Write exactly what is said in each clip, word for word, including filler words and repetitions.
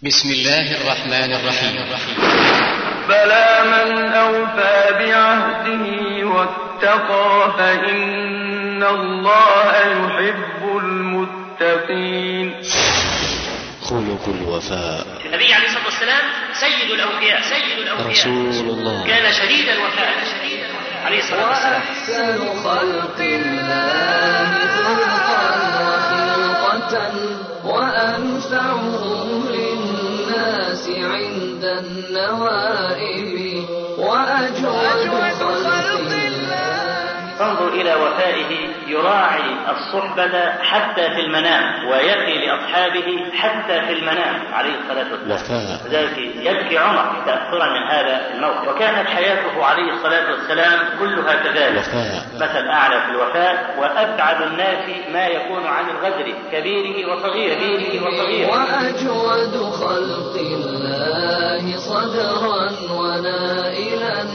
بسم الله الرحمن الرحيم. بلى من أوفى بعهده واتقى فإن الله يحب المتقين. خلق الوفاء. النبي عليه الصلاة والسلام سيد الأوفياء سيد الأوفياء رسول الله كان شديد الوفاء عليه الصلاة والسلام. وأحسن خلق الله خلقا وخلقة وأنفعهم للناس عند النوائب وأجود خلق الله. انظر إلى وفائه، يراعي الصحبة حتى في المنام ويقي لأصحابه حتى في المنام عليه الصلاة والسلام. لذلك يبكي عمر تأثرا من هذا الموقف. وكانت حياته عليه الصلاة والسلام كلها كذلك، مثل أعلى في الوفاء، وأبعد الناس ما يكون عن الغدر كبيره وصغيره كبيره وصغيره. وأجود خلق الله صدرا ونائلا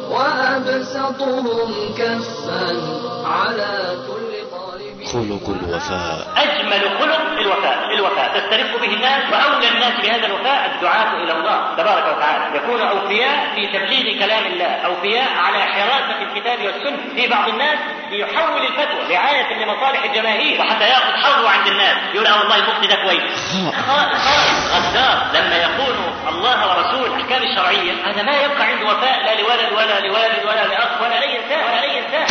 وأبسطهم كفا على كل طالب. خلق الوفاء. أجمل خلق الوفاء الوفاء تسترق به الناس، وأولى الناس بهذا الوفاء الدعاة إلى الله تبارك وتعالى. يكون أوفياء في تبليغ كلام الله، أوفياء على حراسة الكتاب والسنة. في بعض الناس يحول الفتوى رعاية لمصالح الجماهير وحتى يأخذ حظه عند الناس، يقول اه والله المفتي ده كويس. خائف غدار لما يقول الله ورسول الأحكام الشرعية، هذا ما يبقى عنده وفاء لا لولد ولا لوالد ولا لأخ ولا أي إنسان ولا أي إنسان.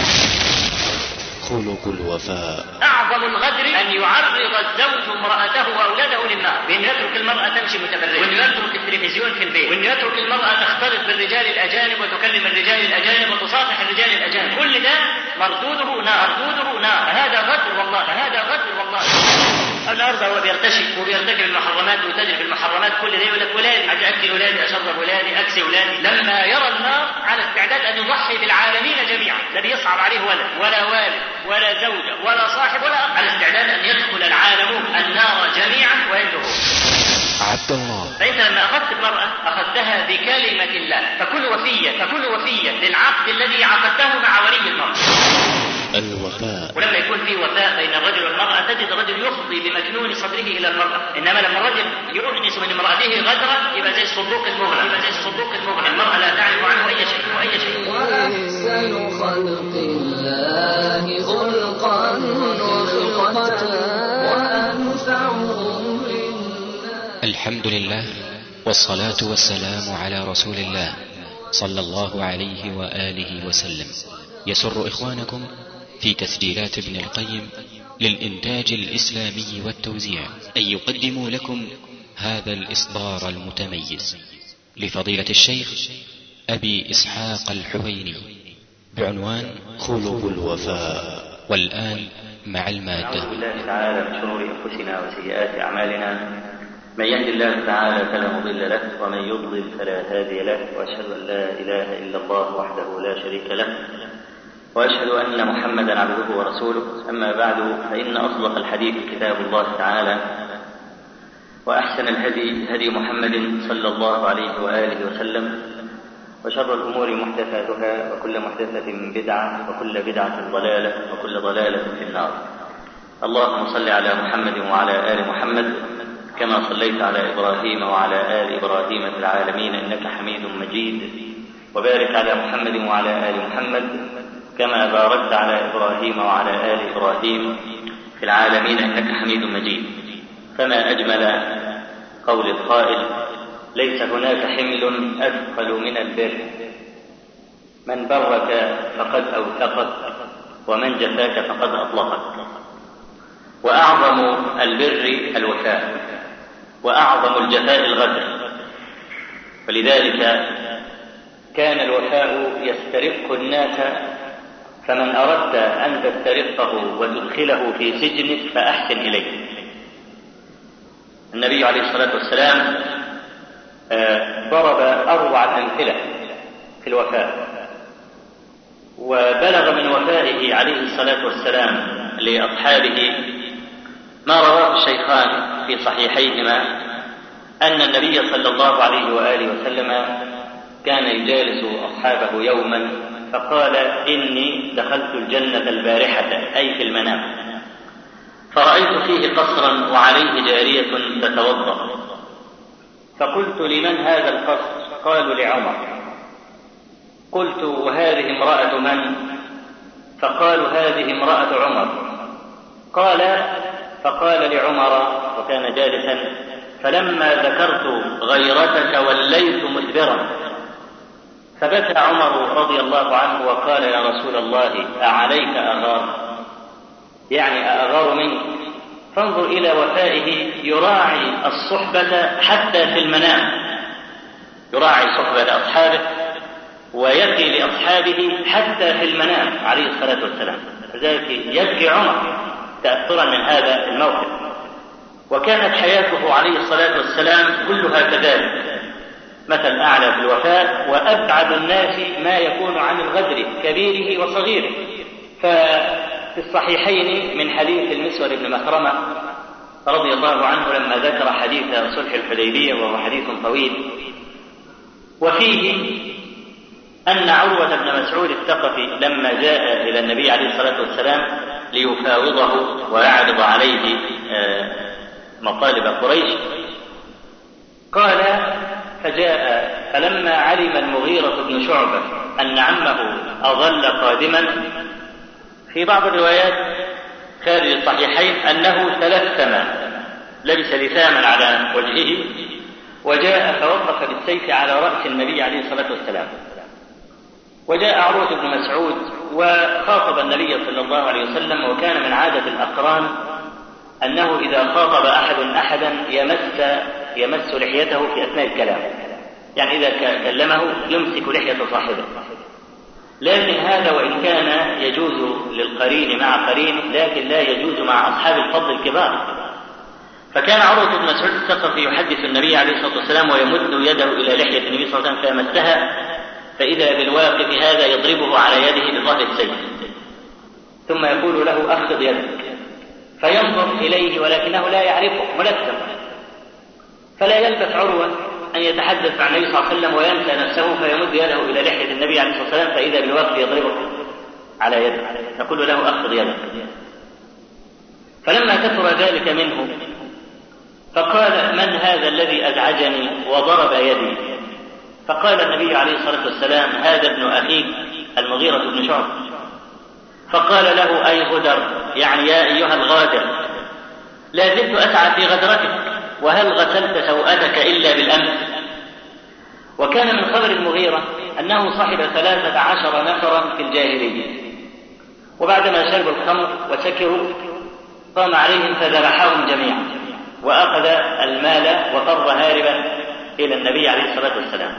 خلق الوفاء. أعظم الغدر أن يعرض الزوج امرأته وأولاده للنار، بأن يترك المرأة تمشي متبرجة، وأن يترك التلفزيون في البيت، وأن يترك المرأة تختلط بالرجال الأجانب وتكلم الرجال الأجانب وتصافح الرجال الأجانب. كل ده مردوده نار، مردوده نار. هذا غدر والله، هذا غدر والله. النهارده هو بيرتشي وبيرتكب المحرمات ويتاجر في المحرمات، كل ده يقول لك ولادي عايز اكل ولادي، اشرب ولادي، اكسي ولادي. لما يرى النار على استعداد ان يضحي بالعالمين جميعا، لا بيصعب عليه ولد ولا والد ولا زوجه ولا صاحب ولا أخ، على استعداد ان يدخل العالمون النار جميعا وينتهوا. عبد الله. فانت لما اخذت المراه اخذتها بكلمه الله، فكن وفيا فكن وفيا للعقد الذي عقدته مع ولي المراه. الوفاء. ولما يكون في وفاء بين الرجل والمرأة تجد الرجل يفضي بمكنون صدره إلى المرأة. إنما لما الرجل يؤنس من امرأته غدرا يبقى زي الصندوق المغلق، يبقى زي الصندوق المغلق، المرأة لا تعرف عنه أي شيء وأي شيء. وأحسن خلق الله خلقا وخلقة وأنفعهم للناس. الحمد لله والصلاة والسلام على رسول الله صلى الله عليه وآله وسلم. يسر إخوانكم في تسجيلات ابن القيم للإنتاج الإسلامي والتوزيع أن يقدموا لكم هذا الإصدار المتميز لفضيلة الشيخ أبي إسحاق الحويني بعنوان خلق الوفاء. والآن مع المادة. أعوذ بالله تعالى من شرور أنفسنا وسيئات أعمالنا، من يهد الله تعالى فلا مضل له ومن يضلل فلا هادي له، وأشهد أن لا إله إلا الله وحده لا شريك له، وأشهد أن محمدا عبده ورسوله. أما بعد، فإن أصدق الحديث كتاب الله تعالى، وأحسن الهدي هدي محمد صلى الله عليه وآله وسلم، وشر الأمور محدثاتها وكل محدثة بدعة وكل بدعة ضلالة وكل ضلالة في النار. اللهم صل على محمد وعلى آل محمد كما صليت على إبراهيم وعلى آل إبراهيم في العالمين إنك حميد مجيد، وبارك على محمد وعلى آل محمد كما باركت على إبراهيم وعلى آل إبراهيم في العالمين إنك حميد مجيد. فما أجمل قول القائل: ليس هناك حمل أثقل من البر، من برك فقد أوثقك ومن جفاك فقد أطلقك. وأعظم البر الوفاء، وأعظم الجفاء الغدر. ولذلك كان الوفاء يسترق الناس، فمن أردت أن تسترقه وتدخله في سجنك فأحسن إليه. النبي عليه الصلاة والسلام ضرب أروع الأمثلة في الوفاء، وبلغ من وفائه عليه الصلاة والسلام لأصحابه ما رواه الشيخان في صحيحيهما أن النبي صلى الله عليه وآله وسلم كان يجالس أصحابه يوما فقال: إني دخلت الجنة البارحة، أي في المنام، فرأيت فيه قصرا وعليه جارية تتوضأ، فقلت لمن هذا القصر؟ قالوا لعمر. قلت وهذه امرأة من؟ فقالوا هذه امرأة عمر. قال فقال لعمر وكان جالسا فلما ذكرت غيرتك وليت مدبرا، فبكى عمر رضي الله عنه وقال يا رسول الله أعليك أغار؟ يعني أغار منك؟ فانظر إلى وفائه، يراعي الصحبة حتى في المنام، يراعي صحبة أصحابه ويبكي لأصحابه حتى في المنام عليه الصلاة والسلام. لذلك يبكي عمر تأثرا من هذا الموقف. وكانت حياته عليه الصلاة والسلام كلها كذلك، مثل أعلى في الوفاء، وأبعد الناس ما يكون عن الغدر كبيره وصغيره. ففي الصحيحين من حديث المسور بن مخرمة رضي الله عنه لما ذكر حديث صلح الحديبية وهو حديث طويل، وفيه أن عروة بن مسعود الثقفي لما جاء إلى النبي عليه الصلاة والسلام ليفاوضه ويعرض عليه مطالب قريش، قال فجاء فلما علم المغيرة بن شعبة أن عمه أظل قادما، في بعض الروايات خارج الصحيحين أنه تلثم، لبس لثاما على وجهه وجاء فوقف بالسيف على رأس النبي عليه الصلاة والسلام. وجاء عروة بن مسعود وخاطب النبي صلى الله عليه وسلم، وكان من عادة الأقران أنه إذا خاطب أحد أحدا يمس يمس لحيته في أثناء الكلام، يعني إذا كلمه يمسك لحية صاحبه. لكن هذا وإن كان يجوز للقرين مع قرين، لكن لا يجوز مع أصحاب الفضل الكبار. فكان عروة بن مسعود الثقفي يحدث النبي عليه الصلاة والسلام ويمد يده إلى لحية النبي صلى الله عليه وسلم فيمسها، فإذا بالواقف هذا يضربه على يده بظهر السيف ثم يقول له أخذ يدك، فينظر إليه ولكنه لا يعرفه ملثم، فلا يلبث عروة أن يتحدث عن النبي صلى الله عليه وسلم وينسى نفسه فيمد يده إلى لحية النبي عليه الصلاة والسلام، فإذا بالواقف يضربه على يده يقول له أخذ يدك. فلما كثر ذلك منه فقال من هذا الذي أزعجني وضرب يدي؟ فقال النبي عليه الصلاة والسلام هذا ابن أخيك المغيرة بن شعبة. فقال له أي غدر، يعني يا أيها الغادر، لا زلت أسعى في غدرتك، وهل غسلت سوءتك إلا بالأمس؟ وكان من خبر المغيرة أنه صاحب ثلاثة عشر نفرا في الجاهلية، وبعدما شربوا الخمر وسكروا قام عليهم فذبحهم جميعا وأخذ المال وفر هاربا إلى النبي عليه الصلاة والسلام.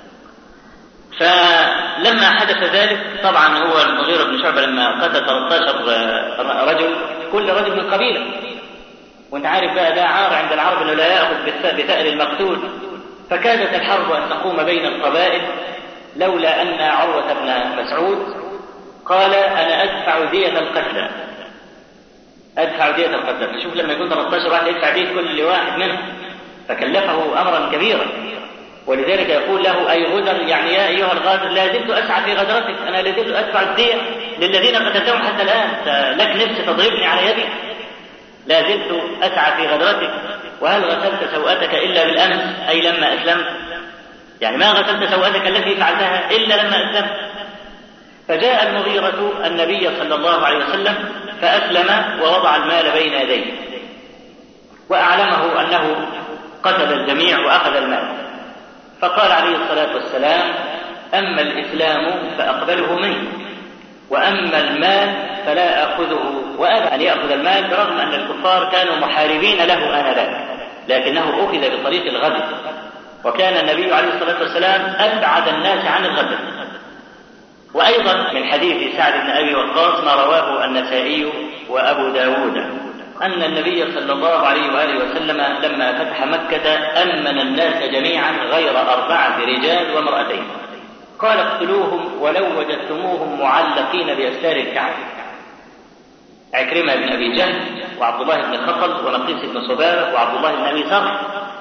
فلما حدث ذلك طبعا هو المغيرة بن شعبة لما قتل ثلاثة عشر رجل كل رجل من قبيلة، وانت عارف بقى ده عار عند العرب انه لا يأخذ بثأر المقتول، فكادت الحرب أن تقوم بين القبائل لولا أن عروة بن مسعود قال أنا أدفع دية القتلى، أدفع دية القتلى. فشوف لما يكون ثلاثة عشر واحد يدفع دية كل واحد منهم، فكلفه أمرا كبيرا. ولذلك يقول له أي غدر، يعني يا أيها الغادر لا زلت أسعى في غدرتك، أنا لا زلت أدفع الدية للذين قتلتهم حتى الآن، لك نفس تضربني على يدي؟ لا زلت أسعى في غدرتك، وهل غسلت سوءتك إلا بالأمس أي لما أسلمت؟ يعني ما غسلت سوءتك التي فعلتها إلا لما أسلمت. فجاء المغيرة النبي صلى الله عليه وسلم فأسلم ووضع المال بين يديه وأعلمه أنه قتل الجميع وأخذ المال. فقال عليه الصلاة والسلام أما الإسلام فأقبله منه، وأما المال فلا أخذه، وأبى أن يأخذ المال برغم أن الكفار كانوا محاربين له آنذاك، لكنه أخذ بطريق الغدر، وكان النبي عليه الصلاة والسلام أبعد الناس عن الغدر. وأيضا من حديث سعد بن أبي وقاص ما رواه النسائي وأبو داود أن النبي صلى الله عليه وآله وسلم لما فتح مكة أمن الناس جميعا غير أربعة رجال وامرأتين، قال اقتلوهم ولو وجدتموهم معلقين بأستار الكعبة، عكرمة بن أبي جهل وعبد الله بن خطل ونقيس بن صبابة وعبد الله بن أبي ثور.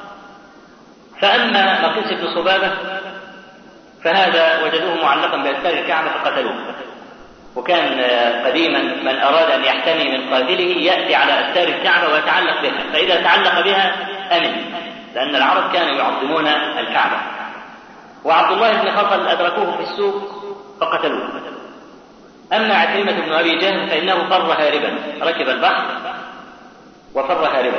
فأما نقيس بن صبابة فهذا وجدوه معلقا بأستار الكعبة فقتلوه، وكان قديما من أراد أن يحتمي من قاتله يأتي على أستار الكعبة ويتعلق بها، فإذا تعلق بها أمن، لأن العرب كانوا يعظمون الكعبة. وعبد الله بن خطل أدركوه في السوق فقتلوه. أما عكرمة بن أبي جهل فإنه فر هاربا، ركب البحر وفر هاربا.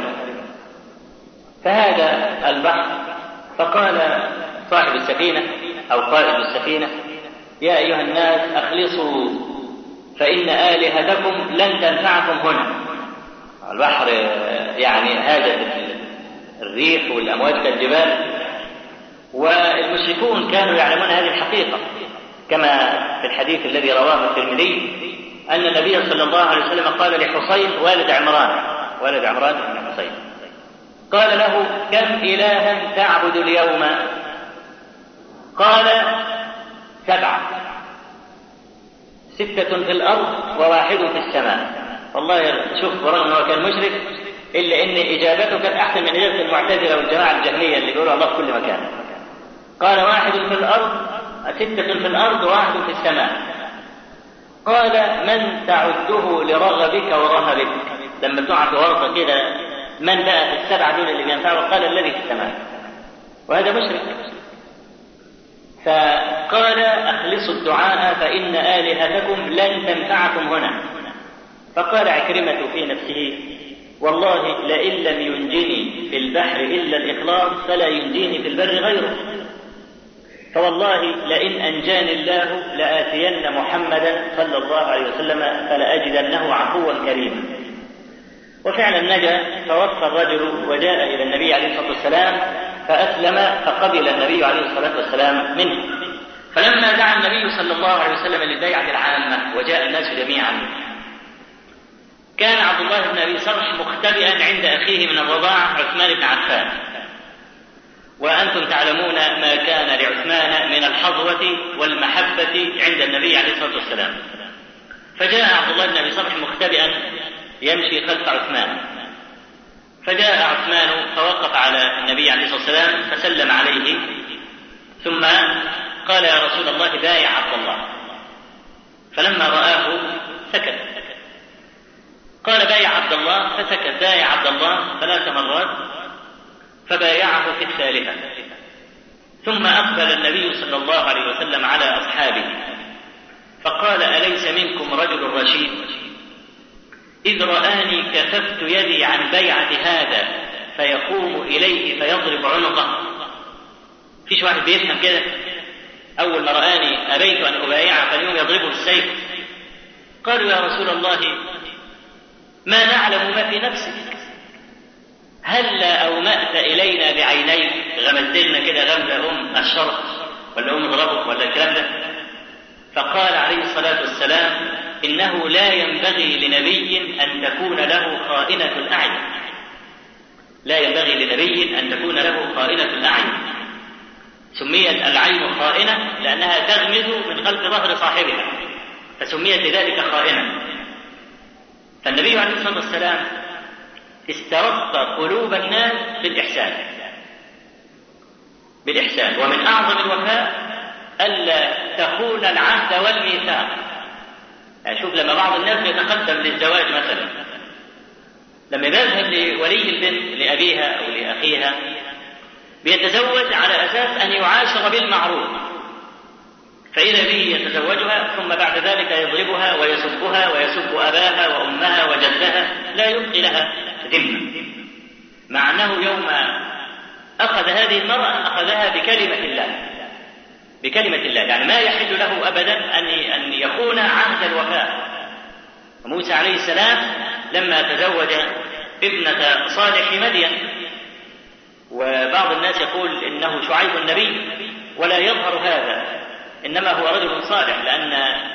فهذا البحر فقال صاحب السفينة أو قائد السفينة: يا أيها الناس أخلصوا فإن آلهتكم لن تنفعكم هنا. البحر يعني هاجت الريح والأمواج كالجبال، والمشركون كانوا يعلمون هذه الحقيقة، كما في الحديث الذي رواه الترمذي أن النبي صلى الله عليه وسلم قال لحصين والد عمران والد عمران بن حصين، قال له: كم إلها تعبد اليوم؟ قال: سبعة، ستة في الأرض وواحد في السماء. والله شوف، برغم أنه كان مشرك إلا أن إجابته كانت أحسن من إجابة المعتزلة والجماعة الجهمية اللي يقولوا الله في كل مكان. قال: واحد في الأرض، ستة في الأرض وواحد في السماء. قال: من تعده لرغبك ورهبك؟ لما تقع في ورطة كده، من بقى في السبعة دول اللي بينفعه؟ قال: الذي في السماء. وهذا مشرك. فقال: أخلصوا الدعاء فإن آلهتكم لن تنفعكم هنا. فقال عكرمة في نفسه: والله لئن لم ينجني في البحر إلا الإخلاص فلا ينجيني في البر غيره، فوالله لئن أنجاني الله لآتين محمدا صلى الله عليه وسلم فلأجدنه عفوا كريما. وفعلا نجا، فوفى الرجل وجاء إلى النبي عليه الصلاة والسلام فأسلم، فقبل النبي عليه الصلاة والسلام منه. فلما دعا النبي صلى الله عليه وسلم للبيعة العامة وجاء الناس جميعا، كان عبد الله بن أبي صرح مختبئا عند أخيه من الرضاعة عثمان بن عفان. وأنتم تعلمون ما كان لعثمان من الحظوة والمحبة عند النبي عليه الصلاة والسلام. فجاء عبد الله بن أبي صرح مختبئا يمشي خلف عثمان، فجاء عثمان فوقف على النبي عليه الصلاة والسلام فسلم عليه، ثم قال: يا رسول الله بايع عبد الله. فلما رآه سكت. قال: بايع عبد الله، فسكت. بايع عبد الله ثلاث مرات، فبايعه في الثالثة. ثم أقبل النبي صلى الله عليه وسلم على أصحابه فقال: أليس منكم رجل رشيد؟ إذ رآني كففت يدي عن بيعة هذا فيقوم إليه فيضرب عنقه. فيش واحد بيفهم كده؟ أول ما رآني أبيت أن أبايعه فاليوم يضربه بالسيف. قالوا: يا رسول الله ما نعلم ما في نفسك، هلا أومأت إلينا بعينيك، غمزلنا كده غمزة أم الشرط ولا أم اضربك ولا الكلام ده. فقال عليه الصلاة والسلام: إنه لا ينبغي لنبي أن تكون له خائنة الأعين. لا ينبغي لنبي أن تكون له خائنة الأعين. سميت العين خائنة لأنها تغمز من خلف ظهر صاحبها، فسميت لذلك خائنة. فالنبي عليه الصلاة والسلام استرق قلوب الناس بالإحسان بالإحسان ومن أعظم الوفاء ألا تخون العهد والميثاق. يعني شوف، لما بعض الناس يتقدم للزواج مثلا، لما يذهب لولي البنت لأبيها أو لأخيها بيتزوج على أساس أن يعاشر بالمعروف، فإذا به يتزوجها ثم بعد ذلك يضربها ويسبها ويسب أباها وأمها وجدها، لا يبقي لها ذمة، مع أنه يوم أخذ هذه المرأة أخذها بكلمة الله بكلمة الله يعني ما يحل له أبدا أن يخون عهد الوفاء. موسى عليه السلام لما تزوج ابنة صالح مدين، وبعض الناس يقول إنه شعيب النبي ولا يظهر هذا، إنما هو رجل صالح، لأن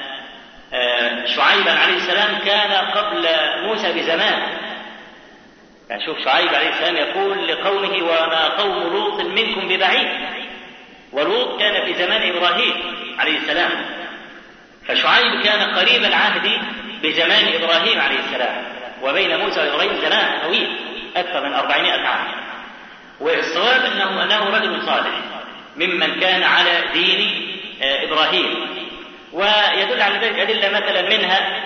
شعيبا عليه السلام كان قبل موسى بزمان. يعني شوف، شعيب عليه السلام يقول لقومه: وما قوم لوط منكم ببعيد. ولوط كان في زمان إبراهيم عليه السلام، فشعيب كان قريب العهد بزمان إبراهيم عليه السلام، وبين موسى وإبراهيم زمان طويل أكثر من أربعمائة عام. والصواب أنه, أنه رجل صالح ممن كان على دين إبراهيم. ويدل على ذلك أدلة مثلا منها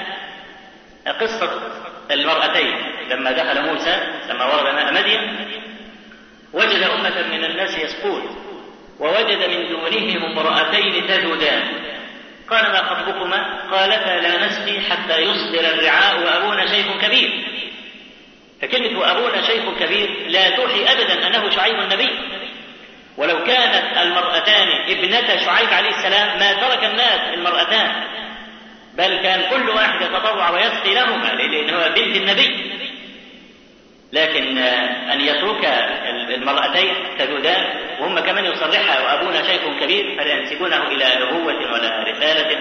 قصة المرأتين لما دخل موسى لما ورد ماء مدين، وجد أمة من الناس يسقون ووجد من دونهم امرأتين تذودان قال ما خطبكما؟ قالتا لا نسقي حتى يصدر الرعاء وأبونا شيخ كبير. فكلمة وأبونا شيخ كبير لا توحي أبدا أنه شعيب النبي، ولو كانت المرأتان ابنتا شعيب عليه السلام ما ترك الناس المرأتان، بل كان كل واحد يتطوع ويسقي لهما لأنه بنت النبي. لكن أن يترك المرأتين تذودان وهم كمان يصرحها وأبونا شيخ كبير فلا ينسبونه إلى نبوة ولا رسالة.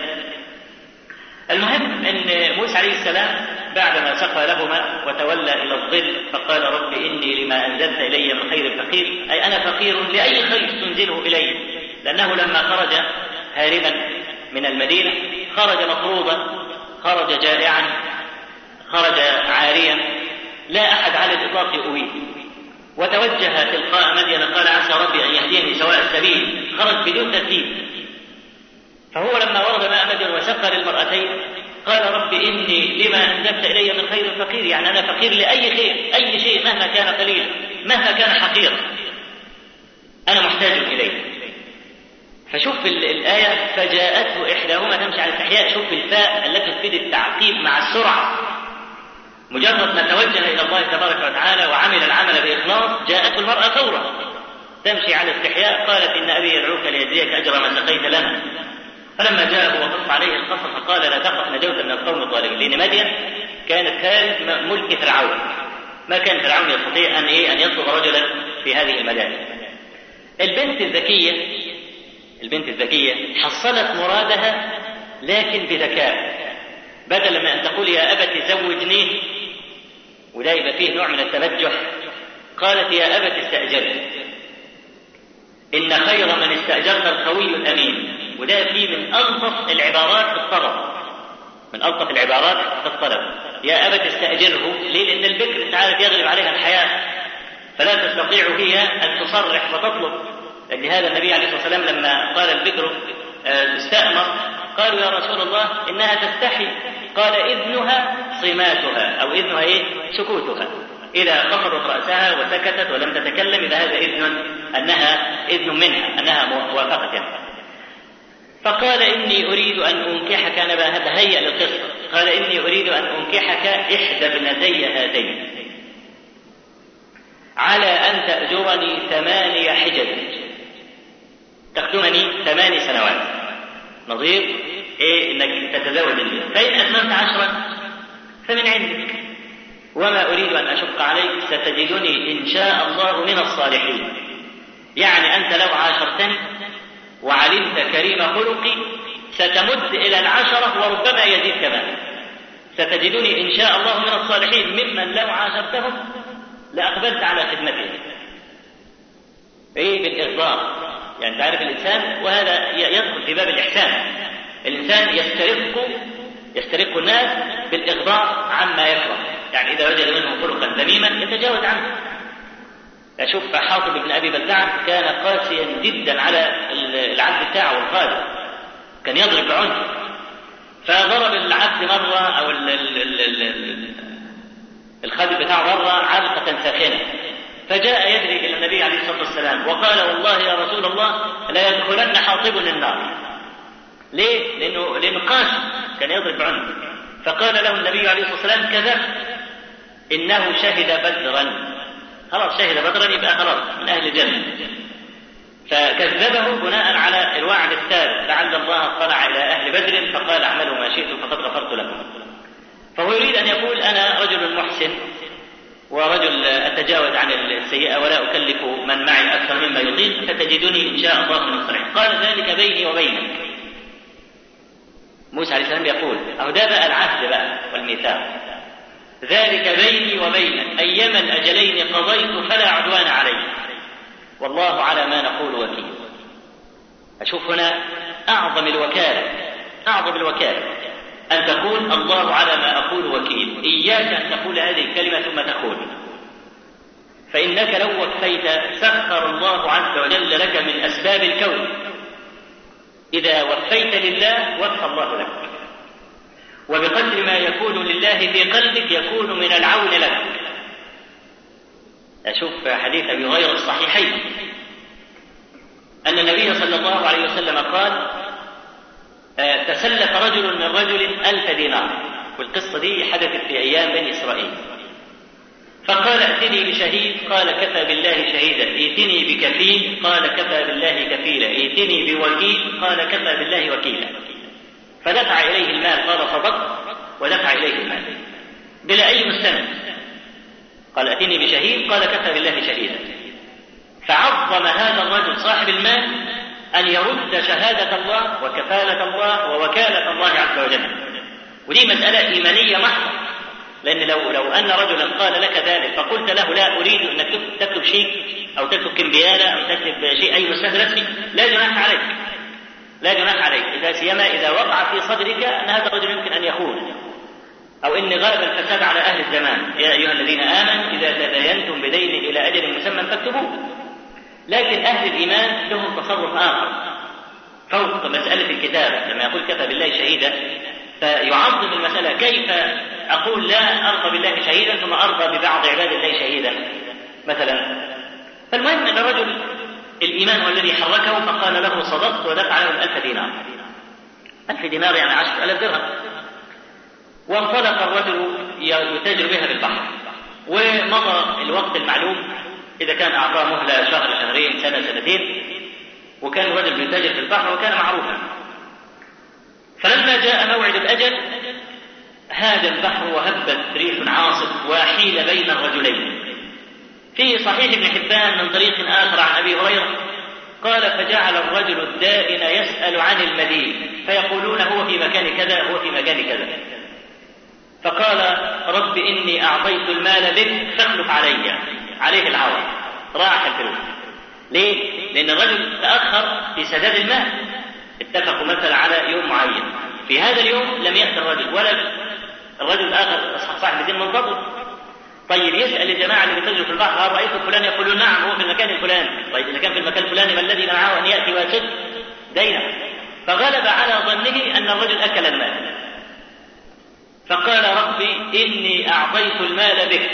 المهم أن موسى عليه السلام بعدما سقى لهما وتولى إلى الظل فقال رب إني لما أنزلت إلي من خير فقير، أي أنا فقير لأي خير تنزله إلي، لأنه لما خرج هاربا من المدينة خرج مطرودا، خرج جائعا، خرج عاريا، لا أحد على الإطلاق يؤويه، وتوجه تلقاء مدين قال عسى ربي أن يهديني سواء السبيل، خرج بدون ترتيب. فهو لما ورد ماء مدين وسقى للمرأتين قال رب إني لما أنزلت إلي من خير فقير، يعني أنا فقير لأي خير، أي شيء مهما كان قليلا مهما كان حقيرا أنا محتاج إليه. فشوف الآية فجاءته إحداهما تمشي على استحياء، شوف الفاء التي تفيد التعقيب مع السرعة، مجرد ما توجه إلى الله تبارك وتعالى وعمل العمل بإخلاص جاءته المرأة فورا تمشي على استحياء قالت إن أبي يدعوك ليجزيك أجر ما سقيت لنا. فلما جاءه وقص عليه القصص قال لا تخف نجوت من القوم الظالمين، لأن مدين كانت خارج ملك فرعون، ما كان فرعون يستطيع أن إيه أن يطلب رجلا في هذه المدارس. البنت الذكية البنت الذكية حصلت مرادها لكن بذكاء، بدل من أن تقول يا أبت زوجني وده يبقى فيه نوع من التبجح، قالت يا أبت استأجرني إن خير من استأجرت القوي الأمين، وده فيه من ألطف العبارات في الطلب، من ألطف العبارات في الطلب. يا أبت استأجره، ليه؟ لأن البكر تعالى يغلب عليها الحياة فلا تستطيع هي أن تصرح وتطلب. لهذا النبي عليه الصلاة والسلام لما قال البكر تستأمر قالوا يا رسول الله إنها تستحي، قال إذنها صماتها، أو إذنها إيه؟ سكوتها، إذا خفضت رأسها وسكتت ولم تتكلم إذا هذا إذن أنها إذن منها أنها موافقة يعني. فقال إني أريد أن أنكحك، أنا بهيئ للقصة، قال إني أريد أن أنكحك إحدى ابنتي هاتين على أن تأجرني ثمانية حجج، تخدمني ثماني سنوات، نظير إيه إنك تتزوج لي، فإن أتممت عشرا فمن عندك، وما أريد أن أشق عليك، ستجدني إن شاء الله من الصالحين. يعني أنت لو عاشرتني وعلمت كريم خلقي ستمد إلى العشرة وربما يزيد كمان، ستجدني إن شاء الله من الصالحين ممن لو عاشرتهم لأقبلت على خدمتهم. إيه؟ بالإرضاء. يعني تعرف الإنسان، وهذا يدخل في باب الإحسان، الإنسان يسترق يسترق الناس بالإغضاء عما يكره، يعني إذا وجد منهم خلقا ذميما يتجاوز عنه. أشوف حاطب بن أبي بلتعة كان قاسيا جدا على العبد بتاعه والخادم، كان يضرب عنه، فضرب العبد مرة أو الخادم بتاعه مرة علقة ساخنة، فجاء يجري إلى النبي عليه الصلاة والسلام وقال والله يا رسول الله لا يدخلن حاطب النار. ليه؟ لأنه لأنه قاسي كان يضرب عنه. فقال له النبي عليه الصلاة والسلام كذبت، إنه شهد بدرا، خلاص شهد بدرا يبقى خلاص من أهل الجنة. فكذبه بناء على الوعد الثالث، لعل الله اطلع إلى أهل بدر فقال اعملوا ما شئتم فقد غفرت لكم. فهو يريد أن يقول أنا رجل محسن ورجل أتجاوز عن السيئة ولا أكلف من معي أكثر مما يطيق، فتجدني إن شاء الله من الصالحين. قال ذلك بيني وبينك. موسى عليه السلام يقول أو ده بقى العهد بقى والميثاق، ذلك بيني وبينك أيما الأجلين قضيت فلا عدوان علي والله على ما نقول وكيل. أشوف هنا أعظم الوكالة، أعظم الوكالة أن تقول الله على ما أقول وكيل. إياك أن تقول هذه الكلمة ثم تقول، فإنك لو وفيت سخر الله عز وجل لك من أسباب الكون. إذا وفيت لله وفى الله لك، وبقدر ما يكون لله في قلبك يكون من العون لك. أشوف حديث أبي هريرة الصحيحين أن النبي صلى الله عليه وسلم قال تسلف رجل من رجل ألف دينار، والقصة دي حدثت في أيام بني إسرائيل. فقال ائتني بشهيد، قال كفى بالله شهيدا. ائتني بكفيل، قال كفى بالله كفيلا. ائتني بوكيل، قال كفى بالله وكيلا. فدفع إليه المال، قال صدقت، ودفع إليه المال بلا أي مستند. قال ائتني بشهيد، قال كفى بالله شهيدا. فعظم هذا الرجل صاحب المال أن يرد شهادة الله وكفالة الله ووكالة الله عز وجل. ودي مسألة إيمانية محضة، لأن لو لو أن رجلا قال لك ذلك فقلت له لا أريد أنك تكتب شيء أو تكتب كمبيالة أو تكتب شيء أي مستند رسمي، لا جناح عليك، لا جناح عليك، إذا سيما إذا وقع في صدرك أن هذا الرجل يمكن أن يخون، أو إن غلب الفساد على أهل الزمان. يا أيها الذين آمنوا إذا تداينتم بدين إلى أجل مسمى فاكتبوه. لكن أهل الإيمان لهم تصرف آخر فوق مسألة الكتابة. لما يقول كفى بالله شهيدا فيعظم المسألة، كيف أقول لا أرضى بالله شهيدا ثم أرضى ببعض عباد الله شهيدا مثلا. فالمهم أن الرجل الإيمان هو الذي حركه، فقال له صدقت، ودفع له الألف دينار. ألف دينار يعني عشر ألف درهم. وانطلق الرجل يتاجر بها بالبحر، ومضى الوقت المعلوم، إذا كان أعطاه مهلة شهر شهرين سنة سنتين، وكان الرجل يتاجر في البحر وكان معروفا. فلما جاء موعد الأجل هاج البحر وهبت ريح عاصف وحيل بين الرجلين. في صحيح ابن حبان من طريق آخر عن أبي هريرة قال فجعل الرجل الدائن يسأل عن المدين، فيقولون هو في مكان كذا، هو في مكان كذا. فقال رب إني أعطيت المال بك فاخلف علي، عليه العوض، راح الفلوس. ليه؟ لأن الرجل تأخر في سداد المال. اتفقوا مثلا على يوم معين، في هذا اليوم لم يأتي الرجل، ولا الرجل الآخر صاحب الدين منتظر. طيب يسأل الجماعة اللي بيتجروا في البحر هل رأيت فلان؟ يقولون نعم هو في المكان الفلاني. طيب إذا كان في المكان الفلاني ما الذي منعه أن يأتي ويسد دينه؟ فغلب على ظنه أن الرجل أكل المال، فقال ربي إني أعطيت المال بك،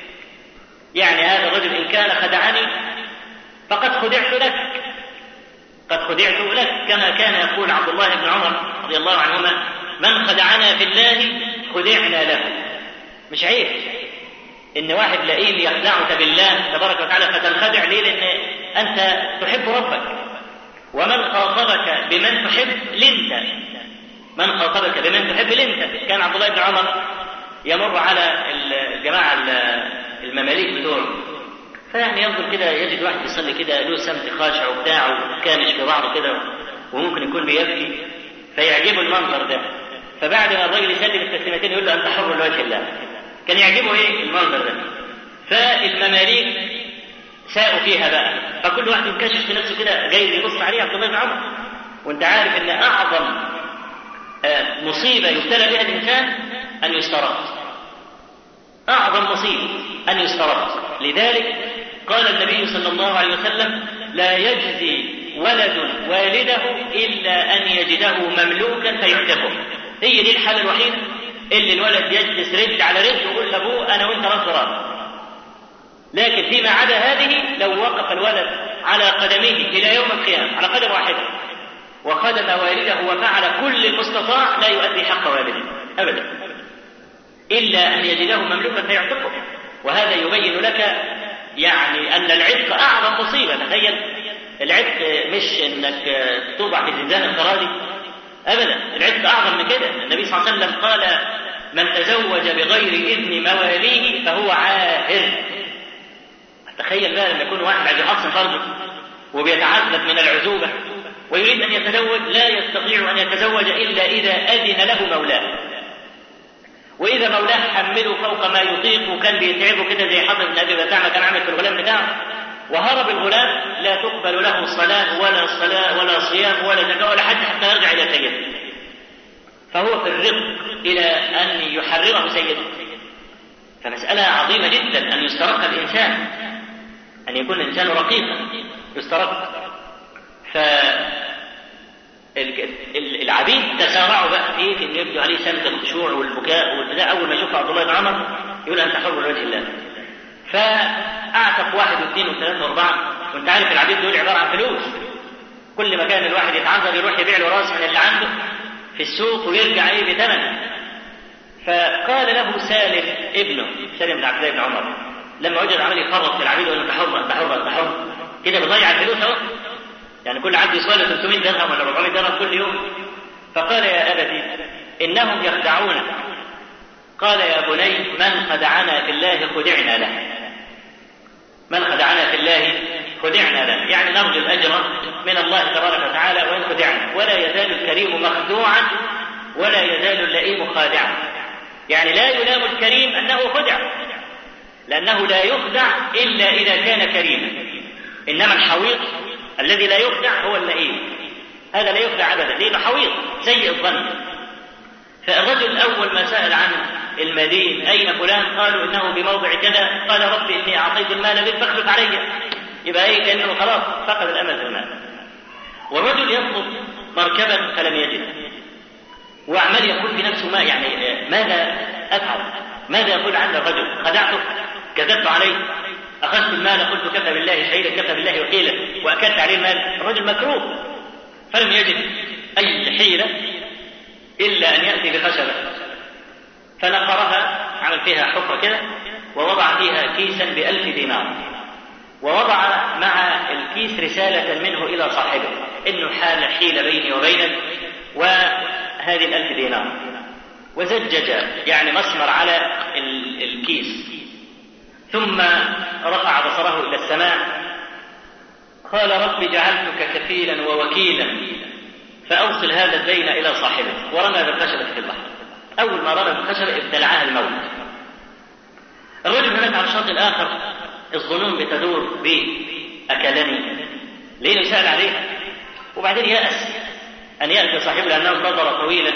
يعني هذا الرجل إن كان خدعني فقد خدعت لك، قد خدعت لك، كما كان يقول عبد الله بن عمر رضي الله عنهما من خدعنا في الله خدعنا له. مش عيب إن واحد لئيم يخدعك بالله تبارك وتعالى فتنخدع ليه؟ لأن أنت تحب ربك. ومن خاطبك بمن تحب لنت، من خاطبك بمن تحب لنت. كان عبد الله بن عمر يمر على الجماعة المماليك بتوعه، فيعني ينظر كده يجد واحد يصلي كده له سمت خاشع وبتاعه كامش في بعضه كده وممكن يكون بيبكي، فيعجبه المنظر ده. فبعد ما الرجل يسلم التسليمتين يقول له أنت حر لوجه الله. كان يعجبه ايه المنظر ده. فالمماليك ساءوا فيها بقى، فكل واحد ينكشف في نفسه كده جاي يبص عليه عبد الله بن عمر. وانت عارف ان اعظم مصيبة يبتلى بها الانسان ان يسترد، اعظم مصيبة ان يسترد. لذلك قال النبي صلى الله عليه وسلم لا يجزي ولد والده الا ان يجده مملوكا فيعتقه. هي دي الحالة الوحيدة اللي الولد يجلس رجل على رجل ويقول لابوه انا وانت راس براس. لكن فيما عدا هذه لو وقف الولد على قدميه الى يوم القيامه على قدم واحده وخدم والده وفعل كل المستطاع لا يؤدي حق والده ابدا الا ان يجده مملوكا فيعتقه. وهذا يبين لك يعني ان العتق اعظم مصيبه. تخيل العتق مش انك توضع في زنزانه انفرادي ابدا، العتق اعظم من كده. النبي صلى الله عليه وسلم قال من تزوج بغير اذن مواليه فهو عاهر. تخيل بقى لما يكون واحد عايز يحصن فرجه وبيتعذب من العزوبه ويريد ان يتزوج، لا يستطيع ان يتزوج الا اذا اذن له مولاه. واذا مولاه حمله فوق ما يطيق وكان بيتعبه كده زي حضر بن ابي بلتعه كان عامل في الغلام بتاعه وهرب الغلام، لا تقبل له صلاه ولا صلاه ولا صيام ولا زكاه ولا حج حتى يرجع الى سيده. فهو في الرق الى ان يحرره سيده. فمساله عظيمه جدا ان يسترق الانسان، ان يكون الانسان رقيقا يسترق. فالعبيد تسارعوا بقى في ان يبدو عليه سمت الخشوع والبكاء والبداء. اول ما يشوف عبد الله بن عمر يقول انت حر لوجه الله. اعتق واحد واثنين وثلاثه واربعه، وانت عارف العبيد دول عباره عن فلوس، كل ما كان الواحد يتعذر يروح يبيع له راس من اللي عنده في السوق ويرجع ايه بثمن. فقال له سالم ابنه، سالم بن عبد الله بن عمر، لما وجد عمال يفرط في العبيد ويقول له تحر تحر تحر كده بيضيع الفلوس اهو، يعني كل عبد يسوى له ثلاثمائة درهم ولا أربعمائة درهم كل يوم. فقال يا ابتي انهم يخدعونك. قال يا بني من خدعنا في الله خدعنا له، من خدعنا في الله خدعنا له، يعني نرجو الاجر من الله تبارك وتعالى وان خدعنا، ولا يزال الكريم مخدوعا ولا يزال اللئيم خادعا. يعني لا يلام الكريم انه خدع، لانه لا يخدع الا اذا كان كريما، انما الحويط الذي لا يخدع هو اللئيم، هذا لا يخدع ابدا لانه حويط سيء الظن. فالرجل الاول ما سال عن المدين اين فلان، قالوا انه بموضع كذا، قال ربي اني اعطيت المال به فاخلف علي، يبقى ايه كانه خلاص فقد الامل في المال. والرجل يطلب مركبا فلم يجد، وعمال يقول في نفسه ما يعني ماذا افعل، ماذا يقول عن الرجل، خدعته، كذبت عليه، اخذت المال قلت كفى بالله شهيدا كفى بالله وكيلا واكلت عليه المال، الرجل مكروه. فلم يجد اي حيله الا ان ياتي بخشبه، فنقرها، عمل فيها حفره كده ووضع فيها كيسا بألف دينار، ووضع مع الكيس رساله منه الى صاحبه انه حال حيل بيني وبينك وهذه الألف دينار، وزجج يعني مسمر على الكيس، ثم رفع بصره إلى السماء قال رب جعلتك كفيلا ووكيلا فأوصل هذا الدين إلى صاحبه، ورمى بالخشبة في البحر. أول ما رمى بالخشبة ابتلعها الموت. الرجل هناك على الشاطئ الآخر الظنون بتدور به أكلني، ليه يسأل عليها، وبعدين يأس أن يأتي صاحبه لأنه انتظر طويلا،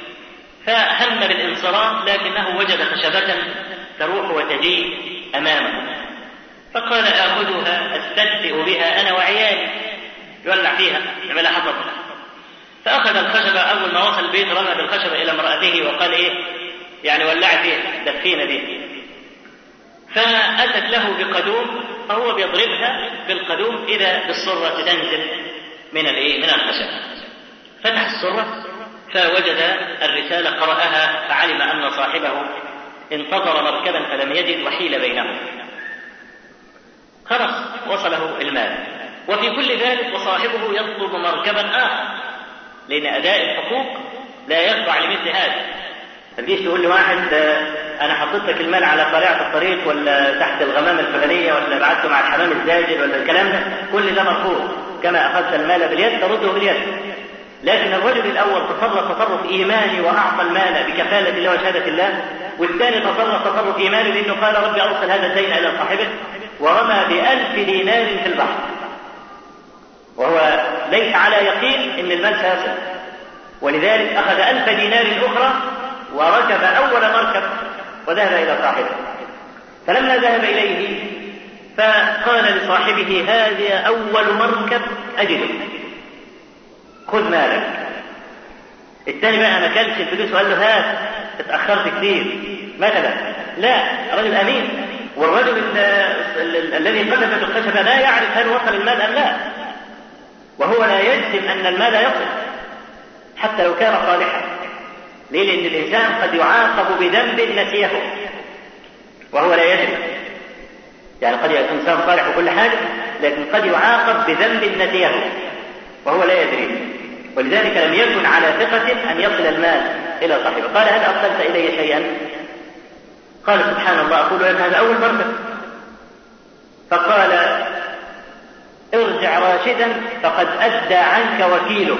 فهم بالانصراف لكنه وجد خشبة تروح وتجيء أمامه، فقال آخذها أستدفئ بها أنا وعيالي، يولع فيها يعملها حطب. فأخذ الخشبة، أول ما وصل البيت رمى بالخشبة إلى امرأته وقال إيه يعني ولع فيها دفينا بها. فأتت له بقدوم فهو بيضربها بالقدوم إذا بالصرة تنزل من الإيه من الخشبة. فتح الصرة فوجد الرسالة قرأها فعلم أن صاحبه انتظر مركبا فلم يجد وحيل بينهم، خلاص وصله المال. وفي كل ذلك وصاحبه يطلب مركبا آخر، لأن أداء الحقوق لا يخضع لمثل هذا. تجيش تقول لي واحد أنا حطيت لك المال على طريقة الطريق ولا تحت الغمامة الفلانية ولا بعته مع الحمام الزاجل ولا الكلام ده، كل ده مرفوض. كما أخذت المال باليد ترده باليد. لكن الرجل الأول تصرف تصرف إيماني وأعطى المال بكفالة الله وشهادة الله، والثاني تصرف تصرف إيماني لأنه قال ربي أوصل هذا الدين إلى صاحبه، ورمى بألف دينار في البحر وهو ليس على يقين أن المال سيصل، ولذلك أخذ ألف دينار أخرى وركب أول مركب وذهب إلى صاحبه. فلما ذهب إليه فقال لصاحبه هذا أول مركب أجده، خذ مالك. الثاني بقى ما كانش الفلوس وقال له هات اتأخرت كثير مثلا، لا، رجل أمين. والرجل الذي قذف بالخشبة لا يعرف هل وصل المال أم لا، وهو لا يجزم أن المال يصل حتى لو كان صالحا. ليه؟ لأن الإنسان قد يعاقب بذنب نسيه وهو لا يدري. يعني قد يكون إنسان صالح وكل حاجة، لكن قد يعاقب بذنب نسيه وهو لا يدري، ولذلك لم يكن على ثقة أن يصل المال إلى صاحبه. قال هل أرسلت إلي شيئا؟ قال سبحان الله أقول لك هذا أول مرة. فقال ارجع راشدا فقد أدى عنك وكيلك،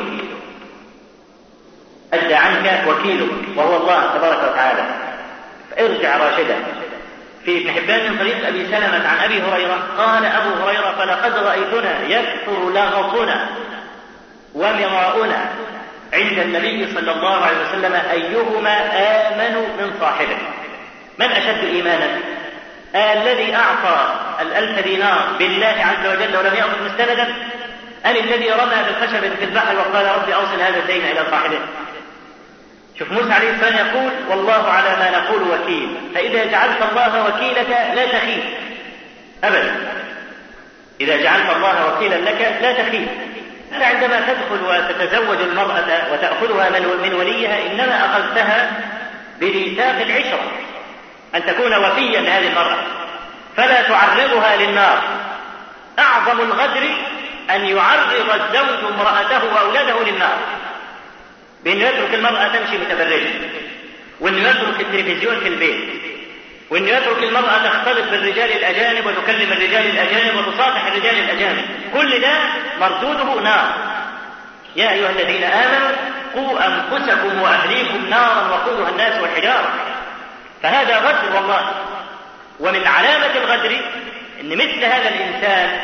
أدى عنك وكيلك وهو الله تبارك وتعالى، فارجع راشدا. في ابن حبان من طريق أبي سلمة عن أبي هريرة قال أبو هريرة فلقد رأيتنا يكثر لغطنا ومراؤنا عند النبي صلى الله عليه وسلم أيهما آمن من صاحبه. من أشد إيمانا؟ آه الذي أعطى الألف دينار بالله عز وجل ولم يأخذ مستندا، أم الذي رمى بالخشبة في البحر وقال ربي أوصل هذا الدين إلى صاحبه؟ شوف موسى عليه السلام يقول والله على ما نقول وكيل، فإذا جعلت الله وكيلك لا تخيف، أبدا. إذا جعلت الله وكيلا لك لا تخيب. عندما تدخل وتتزوج المرأة وتأخذها من وليها إنما أخذتها بميثاق العشرة أن تكون وفيا لهذه المرأة فلا تعرضها للنار. أعظم الغدر أن يعرض الزوج امرأته وأولاده للنار بأنه يترك المرأة تمشي متبرجة، وأنه يترك التلفزيون في البيت، وأنه يترك المرأة تختلط بالرجال الأجانب وتكلم الرجال الأجانب وتصافح الرجال الأجانب. كل ده مردوده نار. يا أيها الذين آمنوا قوا أنفسكم وأهليكم نارا وقودها الناس والحجارة. فهذا غدر والله. ومن علامة الغدر أن مثل هذا الإنسان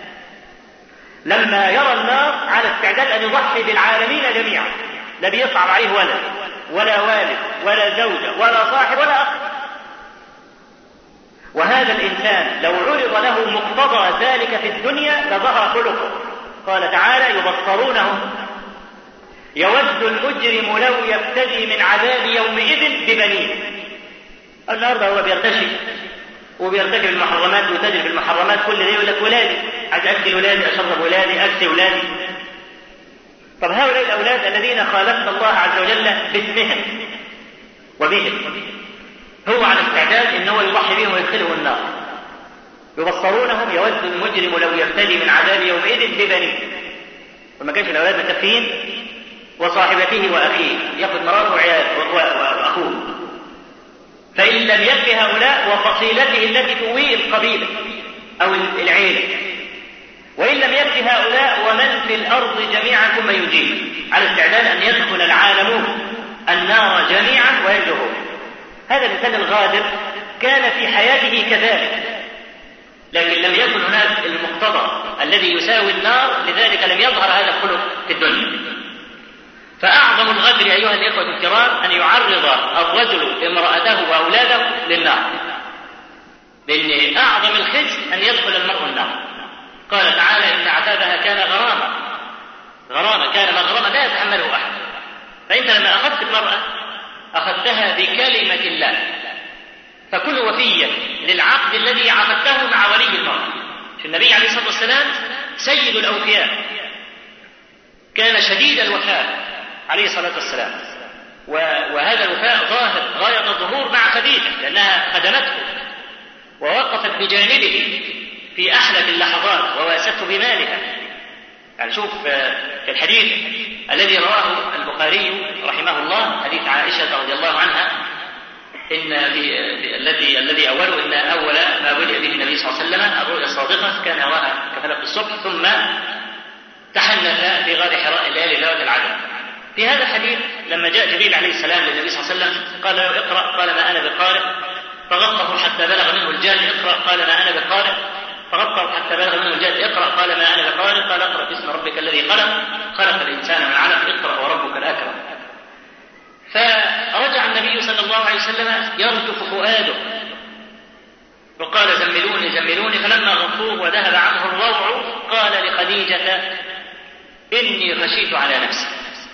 لما يرى النار على استعداد أن يضحي بالعالمين جميعا، لا بيصعب عليه ولد ولا والد ولا زوجة ولا صاحب ولا أخ. وهذا الإنسان لو عرض له مقتضى ذلك في الدنيا لظهر خلقه. قال تعالى يبصرونهم يود المجرم لو يفتدي من عذاب يومئذ ببنيه. النهارده هو بيرتشي وبيرتكب المحرمات ويتاجر في المحرمات، كل ده يقول لك ولادي، عايز اكل ولادي، اشرب ولادي، اكسي ولادي. طب هؤلاء الاولاد الذين خالفنا الله عز وجل باسمهم وبهم هو على استعداد ان هو يضحي بهم ويدخلهم النار. يبصرونهم يود المجرم لو يفتدي من عذاب يومئذ ببنيه. وما كانش الاولاد مكفيين وصاحبته واخيه، ياخذ مراته وعياله واخوه. فإن لم يكن هؤلاء وفصيلته التي تؤويه القبيلة أو العيلة، وإن لم يكن هؤلاء ومن في الأرض جميعا ثم يجيب، على استعداد أن يدخل العالمون النار جميعا وينجون. هذا الإنسان الغادر كان في حياته كذلك، لكن لم يكن هناك المقتضى الذي يساوي النار، لذلك لم يظهر هذا الخلق في الدنيا. فأعظم الغدر أيها الإخوة الكرام أن يعرض الرجل امرأته وأولاده للنار، لأن أعظم الخزي أن يدخل المرء النار. قال تعالى إن عذابها كان غراما. غراما كان مغرما لا يتحمله أحد. فأنت لما أخذت المرأة أخذتها بكلمة الله، فكن وفيا للعقد الذي عقدته مع ولي المرأة. النبي عليه الصلاة والسلام سيد الأوفياء، كان شديد الوفاء عليه الصلاة والسلام، وهذا الوفاء ظاهر غاية الظهور مع خديجة لأنها خدمته ووقفت بجانبه في أحلى اللحظات وواسته بمالها. يعني شوف في الحديث الذي رواه البخاري رحمه الله، حديث عائشة رضي الله عنها، إن الذي الذي أوله إن أول ما بدأ به النبي صلى الله عليه وسلم الرؤيا الصادقة كان يراها كفلق الصبح ثم تحنث في غار حراء الليالي ذوات العدد. في هذا الحديث لما جاء جبريل عليه السلام للنبي صلى الله عليه وسلم قال له اقرأ، قال ما أنا بقارئ، فغطه حتى بلغ منه الجاد، اقرأ، قال ما أنا بقارئ، فغطه حتى بلغ منه الجاد، اقرأ، قال ما أنا بقارئ، قال اقرأ باسم ربك الذي خلق، خلق الإنسان من علق، اقرأ وربك الأكرم. فرجع النبي صلى الله عليه وسلم يرجف فؤاده وقال زملوني زملوني، فلما غطوه وذهب عنه الروع قال لخديجة إني خشيت على نفسي.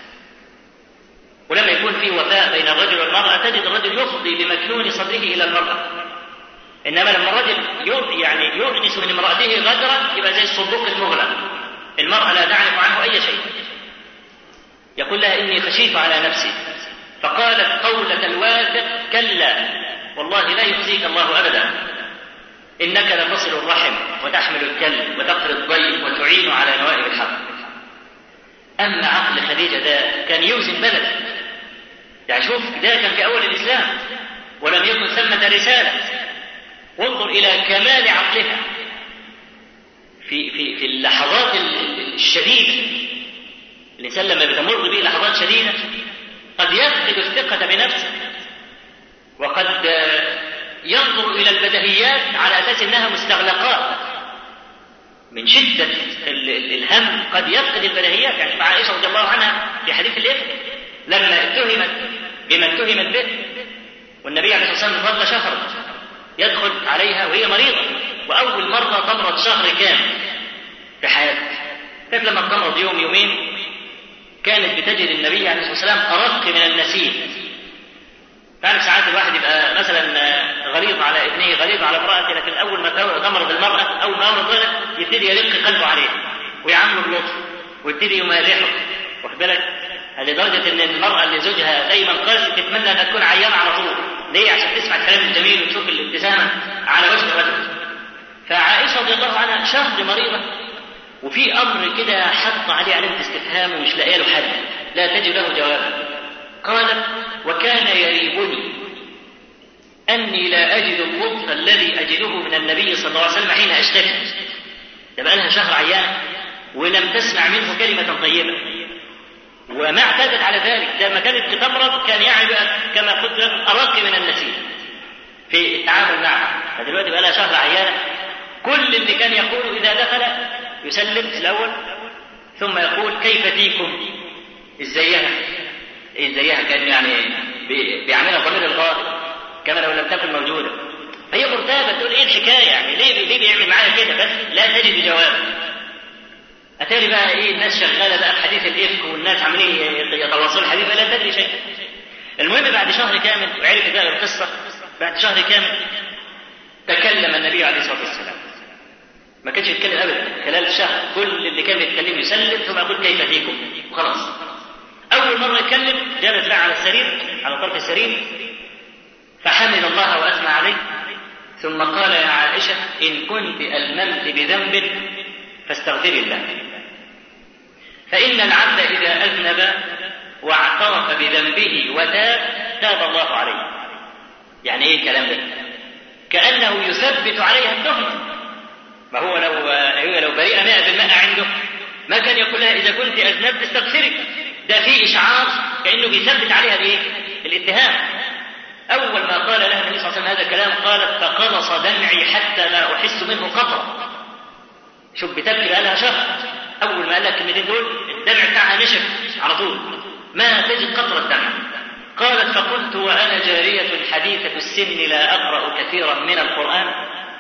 ولما يكون في وفاء بين الرجل والمرأة تجد الرجل يفضي بمكنون صدره إلى المرأة، إنما لما الرجل يعني يؤنس من امرأته غدرا يبقى زي الصندوق المغلق، المرأة لا تعرف عنه أي شيء. يقول لها إني خشيت على نفسي، فقالت قولة الواثق كلا والله لا يخزيك الله أبدا، إنك لتصل الرحم وتحمل الكلب وتقري الضيف وتعين على نوائب الحق. أما عقل خديجة ده كان يوزن بلد، يعني شوف ده كان في أول الإسلام ولم يكن ثمة رسالة. وانظر إلى كمال عقلها في في في اللحظات الشديدة. الإنسان لما بتمر به لحظات شديدة قد يفقد الثقة بنفسه، وقد ينظر إلى البديهيات على أساس أنها مستغلقات من شدة الهم، قد يفقد البديهيات. يعني مع عائشة رضي الله عنها في حديث الإفك لما اتهمت بما اتهمت به، والنبي عليه الصلاة والسلام ظل شهر يدخل عليها وهي مريضة، وأول مرة تمرض شهر كامل في حياتها. كيف لما تمرض يوم يومين كانت بتجد النبي عليه الصلاة والسلام أرق من النسيم، تعرف ساعات الواحد يبقى مثلا غليظ على ابنه، غليظ على امرأته، لكن أول ما تمرض المرأة أول ما أمرض الولد يبتدي يرق قلبه عليه ويعامله بلطف ويبتدي يمادحه، واخد بالك؟ لدرجة إن المرأة اللي زوجها دايما قاسي تتمنى أن تكون عيانة على طول، ليه؟ عشان تسمع الكلام الجميل وتشوف الابتسامة على وجه الرجل. فعائشة رضي الله عنها شهر مريضة وفي أمر كده حط عليه علامة استفهام ومش لاقيه له حل، لا تجد له جوابا. قالت: وكان يريبني أني لا أجد اللطف الذي أجده من النبي صلى الله عليه وسلم حين أشتكي. ده بقى لها شهر عيانة ولم تسمع منه كلمة طيبة، وما اعتادت على ذلك. ده ما كانت بتمرض كان يعني كما قلت لكم أرق من النسيم في التعامل معها، فدلوقتي بقى لها شهر عيانة. كل اللي كان يقول إذا دخل يسلم الأول ثم يقول: كيف فيكم؟ إزيها؟ إزيها؟ كان يعني بيعملها ضمير الغائب كما لو لم تكن موجودة. هي مرتابة تقول: إيه الحكاية يعني؟ ليه ليه بيعمل معايا كده؟ بس لا تجد جواب. أتاري بقى إيه الناس شغالة بقى في حديث الإفك والناس عاملين يتواصلوا الحديث لا تدري شيء. المهم بعد شهر كامل وعرف بقى القصة، بعد شهر كامل تكلم النبي عليه الصلاة والسلام. ما كانش يتكلم أبدا خلال الشهر، كل اللي كان يتكلم يسلم ثم يقول: كيف فيكم؟ وخلاص. أول مرة يتكلم جلس بقى على السرير، على طرف السرير، فحمد الله وأثنى عليه، ثم قال: يا عائشة إن كنت ألممت بذنب فاستغفري الله، فإن العبد إذا أذنب واعترف بذنبه وتاب تاب الله عليه. يعني إيه الكلام ده؟ كأنه يثبت عليها التهمة. ما هو لو هي لو بريئة مئة بالمئة عنده ما كان يقول لها إذا كنت أذنبت استغفري. ده فيه إشعار كأنه بيثبت عليها بإيه؟ الاتهام. أول ما قال لها النبي صلى الله عليه وسلم هذا الكلام قالت: فقلص دمعي حتى لا أحس منه قطرة. شوف بتبكي بقى لها شهر، أول ما قال لها الكلمتين دول الدمع بتاعها نشف على طول، ما تجد قطرة دمع. قالت: فقلت وأنا جارية حديثة السن لا أقرأ كثيرا من القرآن،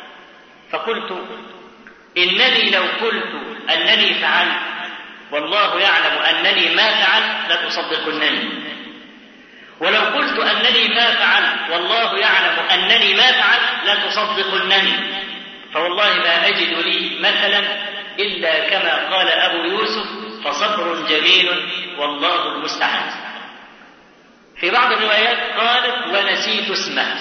فقلت إنني لو قلت أنني فعلت والله يعلم أنني ما فعلت لتصدقنني، ولو قلت أنني ما فعلت والله يعلم أنني ما فعلت لتصدقنني، فوالله ما أجد لي مثلا إلا كما قال أبو يوسف: فصبر جميل والله المستعان. في بعض الروايات قالت: ونسيت اسمه.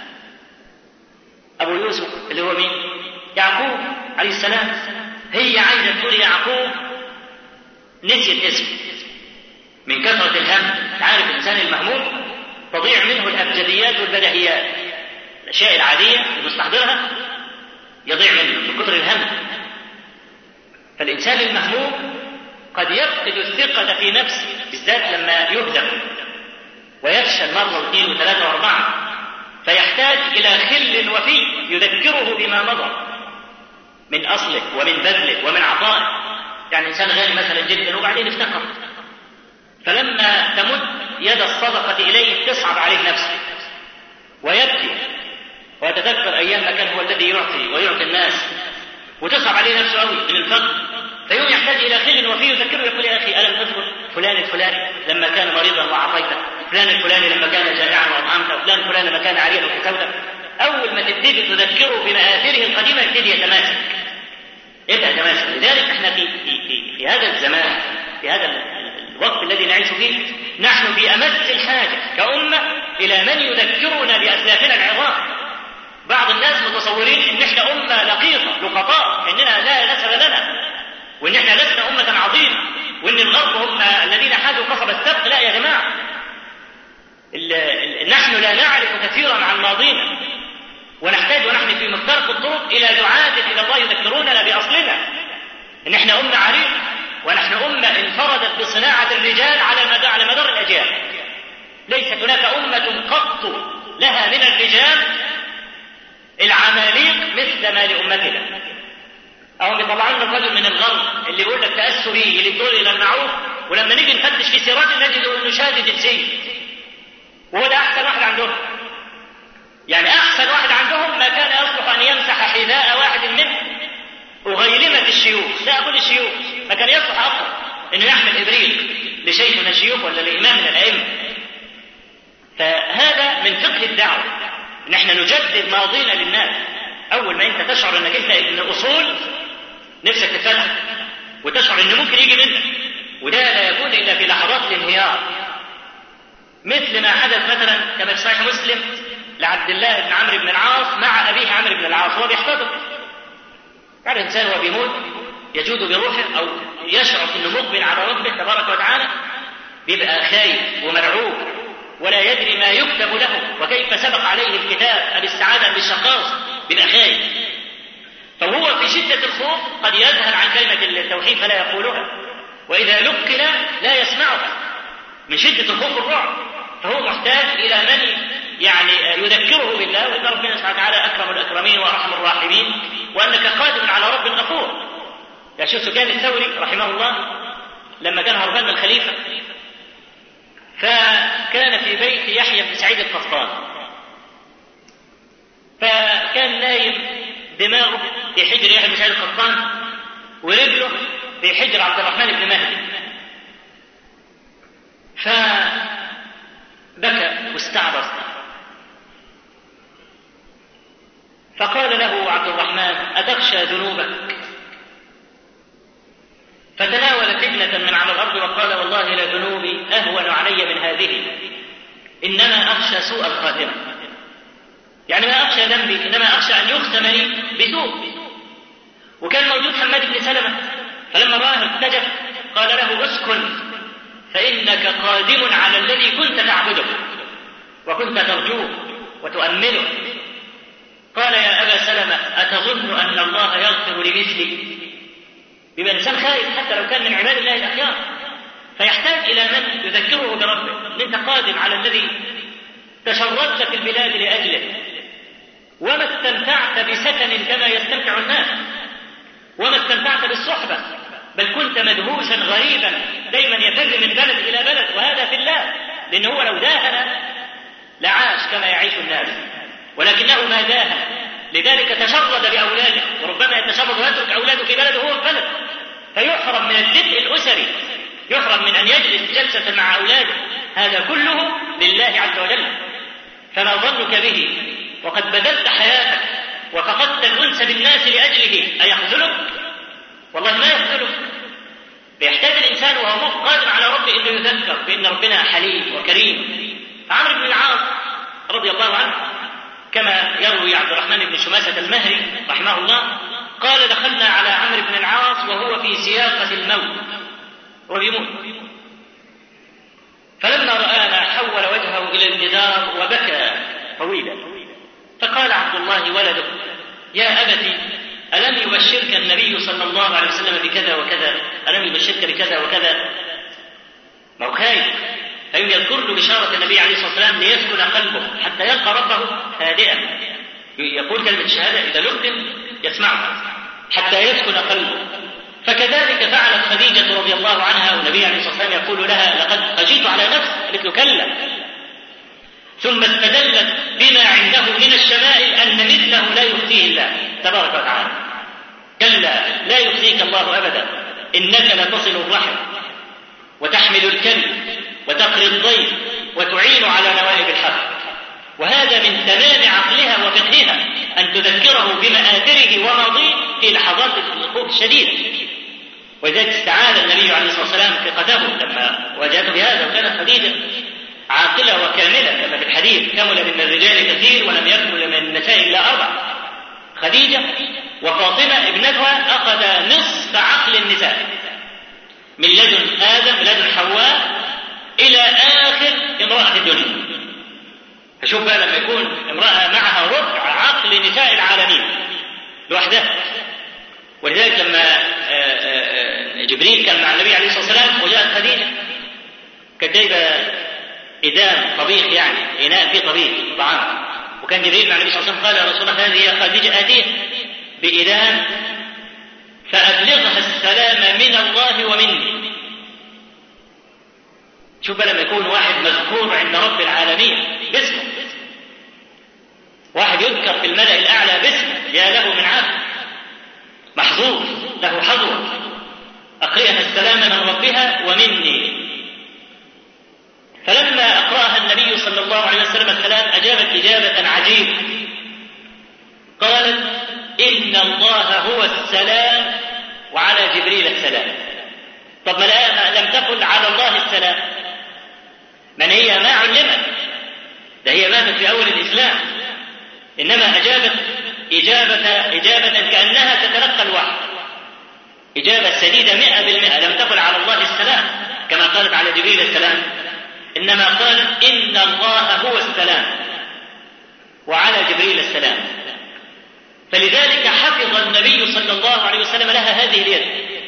أبو يوسف اللي هو مين؟ يعقوب عليه السلام. هي عايزة تقول يعقوب، نسيت اسمه من كثرة الهم. تعرف الإنسان المهموم تضيع منه الأبجديات والبديهيات، الأشياء العادية المستحضرها يضيع منه من كثر الهم. فالإنسان المهموم قد يفقد الثقة في نفسه، بالذات لما يهدم ويفشل مرة واثنين وثلاثة وأربعة، فيحتاج إلى خل وفي يذكره بما مضى من أصله ومن بذله ومن عطائه. يعني إنسان غني مثلا جدا وبعدين افتقر، فلما تمد يد الصدقة إليه تصعب عليه نفسه ويبكي ويتذكر أيام ما كان هو الذي يعطي ويعطي الناس، وتصعب عليه نفسه قوي من الفقر، فيوم يحتاج إلى خل وفي يذكره يقول: يا أخي ألم تذكر فلان الفلاني لما كان مريضا وعطيته، فلان الفلاني لما كان جائعا وأطعمته، فلان الفلاني لما كان عريضا وكسوته. أول ما تبتدي تذكره بمآثره القديمة يبتدي يتماسك، يبدأ يتماسك. لذلك احنا في, في, في, في هذا الزمان، في هذا الوقت الذي نعيش فيه، نحن في أمس الحاجة كأمة إلى من يذكرنا بأسلافنا العظام. بعض الناس متصورين إن احنا أمة لقيطة لقطاء، إننا لا نسب لنا، وإن احنا لسنا أمة عظيمة، وإن الغرب هم الذين حازوا قصب السبق. لا يا جماعة، نحن لا نعرف كثيرا عن ماضينا، ونحتاج ونحن في مفترق الطرق إلى دعاة إلى الله يذكروننا بأصلنا، إن احنا أمة عريقة، ونحن أمة انفردت بصناعة الرجال على مدار على مدار الأجيال. ليست هناك أمة قط لها من الرجال العماليق مثل ما لأمتنا. أو بيطلعون الرجل من الغرب اللي بيقول لك تأسوا بيه، اللي بيقول إلى المعروف، ولما نيجي نفتش في سيرته نجد إنه شاذ جنسي، وهو ده أحسن واحد عندهم. يعني أحسن واحد عندهم ما كان يصلح أن يمسح حذاء واحد منهم وغيلمة الشيوخ، لا أقول الشيوخ، ما كان يصلح أكثر إنه يحمل إبريق لشيخ من الشيوخ ولا لإمام من الأئمة. فهذا من فقه الدعوة، ان احنا نجدد ماضينا للناس. اول ما انت تشعر انك انت ابن اصول نفسك تتفتح وتشعر ان ممكن يجي منك، وده لا يكون الا في لحظات الانهيار، مثل ما حدث مثلا كما في صحيح مسلم لعبد الله بن عمرو بن العاص مع ابيه عمرو بن العاص وهو بيحتضر. كان الانسان وهو بيموت يجود بروحه او يشعر انه مقبل على ربه تبارك وتعالى، بيبقى خايف ومرعوب ولا يدري ما يكتب له وكيف سبق عليه الكتاب بالسعاده بالشقاء، بيبقى خايف. فهو في شده الخوف قد يذهل عن كلمه التوحيد فلا يقولها، واذا لقن لا يسمعها من شده الخوف والرعب. فهو محتاج الى من يعني يذكره بالله وان ربنا سبحانه وتعالى اكرم الاكرمين وارحم الراحمين وانك قادر على رب غفور. يا شيخ سفيان الثوري رحمه الله لما كان هربان من الخليفه فكان في بيت يحيى بن سعيد القطان، فكان نايم دماغه في حجر يحيى بن سعيد القطان ورجله في حجر عبد الرحمن بن مهدي، فبكى واستعبر. فقال له عبد الرحمن: أتخشى ذنوبك؟ فتناول فتنة من على الأرض وقال: والله لذنوبي أهون علي من هذه، إنما أخشى سوء الخاتمة. يعني ما أخشى ذنبي، إنما أخشى أن يختم لي بسوء. وكان موجود حماد بن سلمة، فلما رآه ارتجف قال له: اسكن فإنك قادم على الذي كنت تعبده وكنت ترجوه وتؤمله. قال: يا أبا سلمة أتظن أن الله يغفر لمثلي؟ بيبقى الإنسان خائف حتى لو كان من عباد الله الأخيار، فيحتاج إلى من يذكره بربه أن أنت قادم على الذي تشردت في البلاد لأجله، وما استمتعت بسكن كما يستمتع الناس، وما استمتعت بالصحبة، بل كنت مدهوشا غريبا دايما يفر من بلد إلى بلد، وهذا في الله، لأنه هو لو داهن لعاش كما يعيش الناس، ولكنه ما داهن، لذلك تشرد بأولاده، وربما يتشرد ويترك أولاده في بلده وهو في بلد، فيحرم من الدفء الأسري، يحرم من أن يجلس جلسة مع أولاده. هذا كله لله عز وجل. فما ظنك به وقد بذلت حياتك وفقدت الأنس بالناس لأجله أيخذلك؟ والله ما يخذلك. فيحتاج الإنسان وهو قادر على ربه أنه يذكر بأن ربنا حليم وكريم. عمرو بن العاص رضي الله عنه كما يروي عبد الرحمن بن شماسة المهري رحمه الله قال: دخلنا على عمرو بن العاص وهو في سياقة الموت وبيموت، فلما رآنا حول وجهه إلى الجدار وبكى طويلا، فقال عبد الله ولده: يا أبتي ألم يبشرك النبي صلى الله عليه وسلم بكذا وكذا؟ ألم يبشرك بكذا وكذا؟ ما هو خايف، فيم يذكر له بشارة النبي عليه الصلاة والسلام ليسكن قلبه حتى يلقى ربه هادئا. يقول كلمة الشهادة إذا لقن يسمعها حتى يسكن قلبه. فكذلك فعلت خديجة رضي الله عنها، والنبي عليه الصلاة والسلام يقول لها: لقد خشيت على نفسي، قالت له: كلا. ثم استدلت بما عنده من الشمائل أن مثله لا يخزيه الله تبارك وتعالى. كلا لا يخزيك الله أبدا، إنك لتصل الرحم وتحمل الكلب وتقري الضيف وتعين على نوائب الحق. وهذا من تمام عقلها وفقهها أن تذكره بمآثره وماضيه في لحظات الخوف الشديد. ولذلك استعاد النبي عليه الصلاة والسلام ثقته لما واجهته بهذا. وكانت خديجة عاقلة وكاملة كما في الحديث: كمل من الرجال كثير ولم يكمل من النساء إلا أربع. خديجة وفاطمة ابنتها أخذ نصف عقل النساء من لدن آدم من لدن حواء إلى آخر امرأة في الدنيا. فشوف بقى لما يكون امرأة معها ربع عقل نساء العالمين لوحدها. ولذلك لما جبريل كان مع النبي عليه الصلاة والسلام وجاءت خديجة كانت جايبة إدام طبيخ، يعني إناء فيه طبيخ طعام، وكان جبريل مع النبي صلى الله عليه وسلم قال: يا رسول الله هذه يا خديجة آتيه بإدام فأبلغها السلام من الله ومني. شوف لما يكون واحد مذكور عند رب العالمين باسمه، واحد يذكر في الملأ الأعلى باسمه، يا له من عبد محظوظ له حظوة أقرئها السلام من ربها ومني. فلما أقرأها النبي صلى الله عليه وسلم السلام أجابت إجابة عجيبة، قالت: إن الله هو السلام وعلى جبريل السلام. طب ما لم تقل على الله السلام، من هي ما علمت، ده هي ماتت في أول الإسلام، إنما أجابت إجابة, إجابة كأنها تتلقى الوحي، إجابة سديدة مئة بالمئة. لم تقل على الله السلام كما قالت على جبريل السلام، إنما قالت: إن الله هو السلام وعلى جبريل السلام. فلذلك حفظ النبي صلى الله عليه وسلم لها هذه اليد.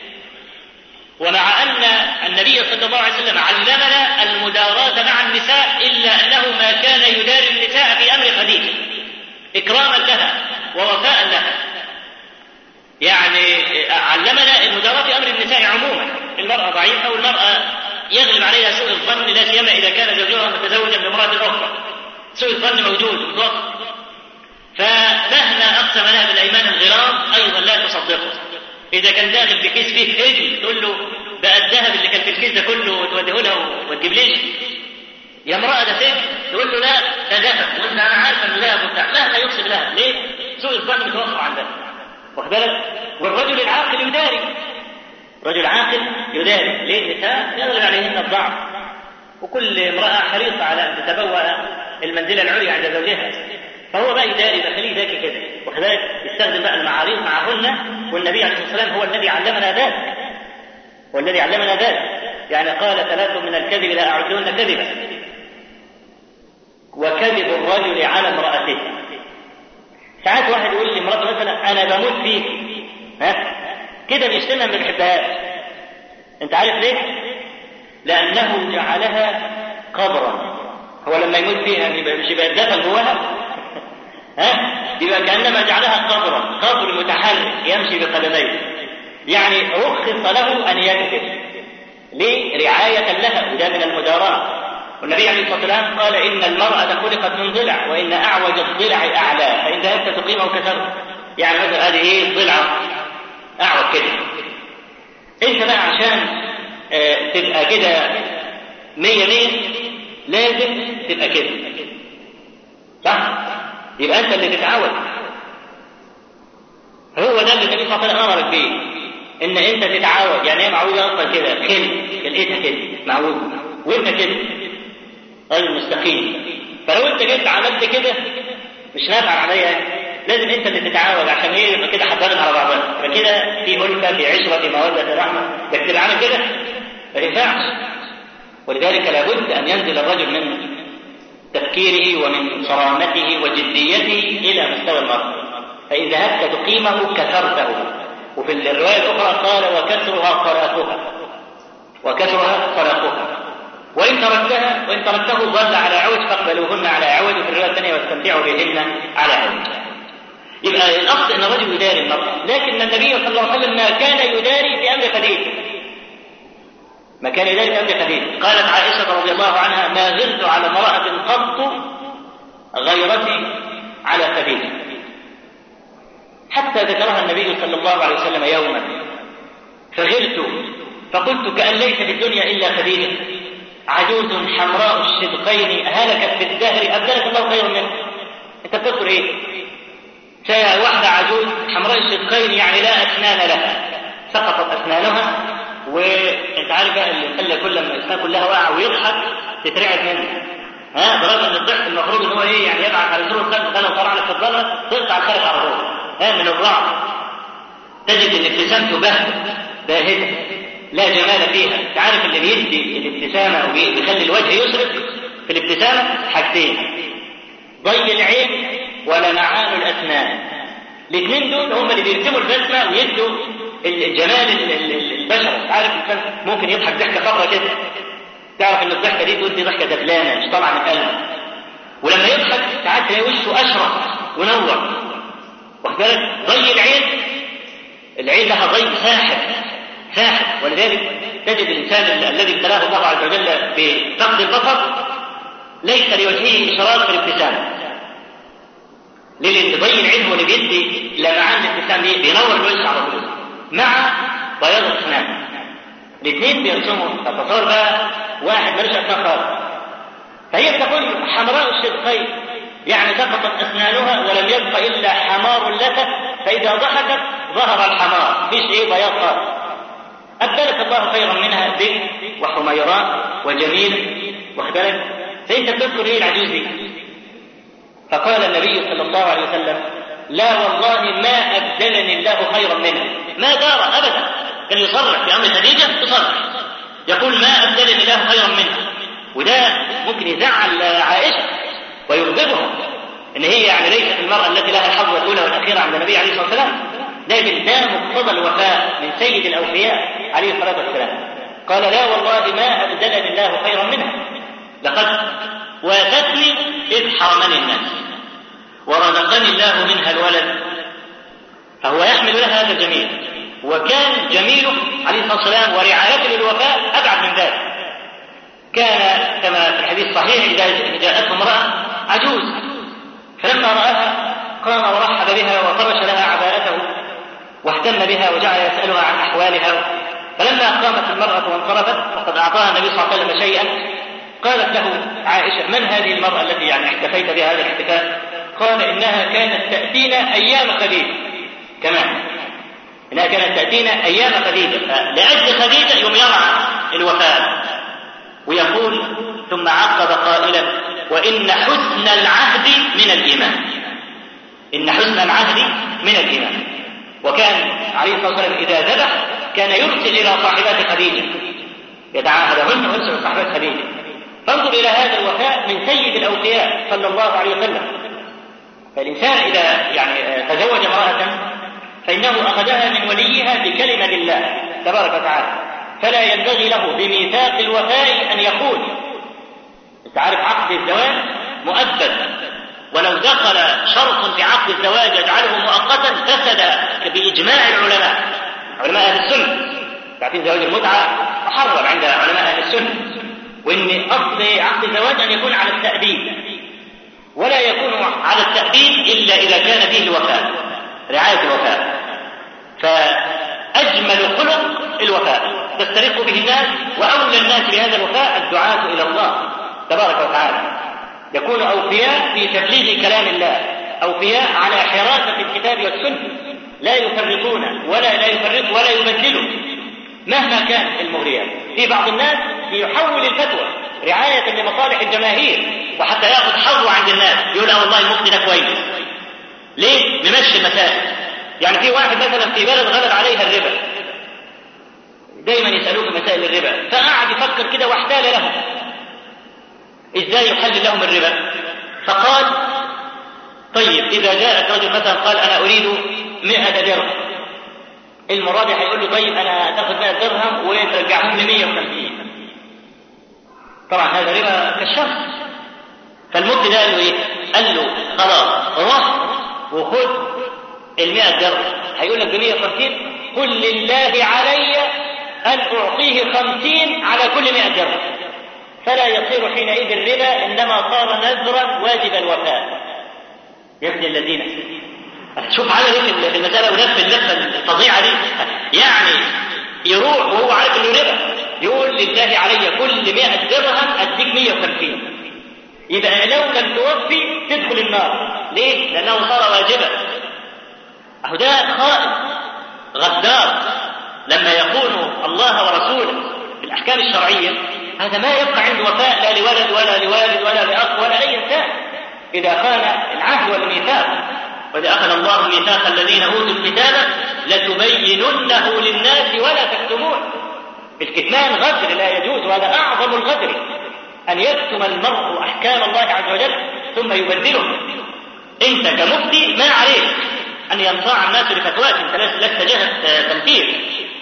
ومع أن النبي صلى الله عليه وسلم علمنا المداراة مع النساء، إلا أنه ما كان يداري النساء في أمر خديجة إكراما لها ووفاء لها. يعني علمنا المداراة في أمر النساء عموما، المرأة ضعيفة والمرأة يغلب عليها سوء الظن، لا سيما إذا كان زوجها متزوجا بامرأة أخرى، سوء الظن موجود مطلق. فمهما أقسم لها بالأيمان الغرام أيضا لا تصدقه. إذا كان داخل بكيس فيه هجل تقول له بقى الذهب اللي كان في الكيس ده كله وتوديه لها وتجيب ليش يا امرأة ده فين؟ تقول له لا ده ذهب، وانت أنا عارفة إنه ذهب وبتاع. مهما يقسم لها، ليه؟ سوء الظن متوفر عندها، واخد بالك؟ والرجل العاقل يداري، رجل عاقل يداري. ليه؟ النساء يغلب عليهن الضعف، وكل امرأة حريصة على أن تتبوأ المنزلة العليا عند زوجها، فهو بقى يداري، بخليه ذكي كده، واخد بالك؟ يستخدم بقى المعاريض معهن. والنبي عليه الصلاة والسلام هو الذي علمنا ذلك، هو الذي علمنا ذلك. يعني قال: ثلاث من الكذب لا أعدهن كذبا: وكذب الرجل على امرأته. ساعات واحد يقول لي امرأته مثلا: أنا بموت فيك، ها كده بيشتمها ما بيحبهاش. أنت عارف ليه؟ لأنه جعلها قبرا. هو لما يموت فيها مش يبقى الدفن جواها؟ ها يبقى كأنما جعلها قبرا، قبر متحرك يمشي بقدميه. يعني رخص له أن يكذب، ليه؟ رعاية لها، وده من المداراة. والنبي عليه الصلاة والسلام قال: إن المرأة خلقت من ضلع، وإن أعوج الضلع أعلى، فإن ذهبت تقيمه كسرت. يعني مثلا هذه إيه الضلع أعوج كده. أنت بقى عشان آه تبقى كده مية مية لازم تبقى كده، صح؟ يبقى أنت اللي تتعود. هو ده اللي النبي صلى الله عليه وسلم أمرك بيه، إن أنت تتعود. يعني إيه معوجة أصلا كده؟ خل لقيتها كده معوجة، وأنت كده رجل مستقيم. فلو أنت جيت عملت كده مش نافع عليا، لازم أنت اللي تتعود. عشان إيه؟ يبقى كده حضرنا على بعضنا، فكده في ألفة، في عشرة، في مودة، رحمة. بس تبقى عامل كده ما ينفعش. ولذلك لابد أن ينزل الرجل من تفكيره ومن صرامته وجديته إلى مستوى المرء. فإذا ذهبت تقيمه كسرته. وفي الرواية الأخرى قال: وكسرها طلاقها، وكسرها طلاقها. وإن تركتها وإن تركته ظل على عوج فاقبلوهن على عوج. وفي الرواية الثانية: واستمتعوا بهن على عوج. يبقى الأصل أن الرجل يداري المرأة، لكن النبي صلى الله عليه وسلم ما كان يداري في أمر خديجة، ما كان يداري في أمر خديجة. قالت عائشة رضي الله عنها: ما غرت على امرأة قط غيرتي على خديجة. حتى ذكرها النبي صلى الله عليه وسلم يوما فغرت فقلت: كأن ليس في الدنيا إلا خديجة، عجوز حمراء الشدقين هلكت في الدهر أبدلك الله خير منه. أنت بتذكر إيه؟ ساعة واحدة عجوز حمراء الشدقين، يعني لا أسنان لها، سقطت أسنانها. وانت عارف بقى اللي خلى كل ما الاسنان كلها واقعه ويضحك تترعب منه، ها برغم ان الضحك المفروض ان هو ايه؟ يعني يبعث على زور الخلق، ده لو طلع لك في الظلمه تقطع الخلق على طول، ها من الرعب. تجد الابتسامه باهته باهته لا جمال فيها. انت عارف اللي بيدي الابتسامه وبيخلي الوجه يشرق في الابتسامه حاجتين: ضي العين ولمعان الاسنان. الاثنين دول هم اللي بيرسموا البسمه ويدوا الجمال البشر. عارف الانسان ممكن يضحك ضحكه خضراء كده، تعرف ان الضحكه دي تقول دي ضحكه دبلانه مش طالعه من قلبه. ولما يضحك ساعات تلاقي وشه اشرق ونور، واخد بالك؟ ضي العين، العين لها ضي ساحر ساحر. ولذلك تجد الانسان الذي ابتلاه الله عز وجل بفقد البصر ليس لوجهه اشراق في الابتسامه. ليه؟ لان ضي العين هو اللي بيدي لمعان الابتسام، دي بينور الوجه على طول مع بياض الاسنان. الاثنين بيرسموا. تصور بقى واحد ملوش اسنان خالص فهي بتقول حمراء الشدقين، يعني سقطت أسنانها ولم يبق إلا حمار لك، فإذا ضحكت ظهر الحمار، فيش إيه بياض خالص. أبدلك الله خيرا منها بنت وحميراء وجميل، واخبرك فأنت بتذكر إيه العجوز دي؟ فقال النبي صلى الله عليه وسلم: لا والله ما أبدلني الله خيرا منها. ما دار أبدا، كان يصرح في أمر خديجة، يصرح يقول ما أبدلني الله خيرا منها. وده ممكن يزعل عائشة ويغضبها، إن هي يعني ليست المرأة التي لها الحظ الأولى والأخيرة عند النبي عليه الصلاة والسلام، لكن ده مقتضى الوفاء من سيد الأوفياء عليه الصلاة والسلام. قال: لا والله ما أبدلني الله خيرا منها، لقد واتتني إذ حرمني الناس ورزقني الله منها الولد. فهو يحمل لها هذا الجميل، وكان جميله عليه الصلاة والسلام ورعايته للوفاء أبعد من ذلك. كان كما في الحديث الصحيح إذا جاءته امرأة عجوز فلما رآها قام ورحب بها وفرش لها عباءته واهتم بها وجعل يسألها عن أحوالها. فلما قامت المرأة وانصرفت وقد أعطاها النبي صلى الله عليه وسلم شيئا، قالت له عائشة: من هذه المرأة التي يعني احتفيت بها هذا الاحتفال؟ قال: إنها كانت تأتينا أيام خديجة. كمان إنها كانت تأتينا أيام خديجة، لأجل خديجة يوم يضع الوفاء. ويقول ثم عقب قائلا: وإن حسن العهد من الإيمان. إن حسن العهد من الإيمان. وكان عليه الصلاة والسلام إذا ذبح كان يرسل إلى صاحبات خديجة يتعاهدهن ويرسل صاحبات خديجة. فانظر إلى هذا الوفاء من سيد الأوفياء صلى الله عليه وسلم. فالإنسان إذا يعني تزوج امرأة فإنه أخذها من وليها بكلمة الله تبارك وتعالى، فلا ينبغي له بميثاق الوفاء أن يخون. تعرف عقد الزواج مؤبد، ولو دخل شرط في عقد الزواج يجعله مؤقتا فسد بإجماع العلماء علماء أهل السنة. تعرفين زواج المتعة محرم عند علماء أهل السنة، وإن أصل عقد الزواج أن يكون على التأبيد، ولا يكون على التأبيد إلا إذا كان فيه الوفاء، رعاية الوفاء. فأجمل خلق الوفاء تسترق به الناس، وأولى الناس بهذا الوفاء الدعاة إلى الله تبارك وتعالى. يكون أوفياء في تبليغ كلام الله، أوفياء على حراسة الكتاب والسنة، لا يفرقون ولا لا يفرق ولا يبدلوا مهما كان المغريات. في بعض الناس يحول الفتوى رعاية لمصالح الجماهير وحتى يأخذ حظه عند الناس، يقول: اه والله المفتي ده كويس. ليه؟ نمشي المسائل. يعني في واحد مثلا في بلد غلب عليها الربا، دايما يسألوه في مسائل الربا، فقعد يفكر كده واحتال لهم ازاي يحلل لهم الربا. فقال: طيب إذا جاء رجل مثلا قال أنا أريد مئة درهم، المرابح هيقول له: طيب أنا تاخذ مئة درهم وترجعهم لي مئة وخمسين. طبعا هذا ربا كالشرط. فالمفتي ده قال له إيه؟ قال له: خلاص روح وخذ المئة درهم. هيقول لك بمئة وخمسين، قل لله علي أن أعطيه خمسين على كل مئة درهم، فلا يصير حينئذ الربا، إنما صار نذرا واجب الوفاء. يا ابن الذين، شوف عمل ايه في المسألة ولف اللفة الفظيعة دي. يعني يروح وهو عارف انه ربا، يقول: لله علي كل مئة درهم أديك مئة وخمسين. يبقى لو لم توفي تدخل النار. ليه؟ لأنه صار واجبا. أهو ده خائن غدار. لما يقول الله ورسوله بالأحكام الشرعية هذا ما يبقى عنده وفاء لا لولد ولا لوالد ولا لأخ ولا أي إنسان إذا خان العهد والميثاق. وإذا أخذ الله ميثاق الذين أوتوا الكتاب لتبيننه للناس ولا تكتمون. الكتمان غدر لا يجوز، وهذا أعظم الغدر أن يكتم المرء أحكام الله عز وجل ثم يبدله. أنت كمفتي ما عليك أن ينصاع الناس لفتواك، أنت لست جهة تنفيذ.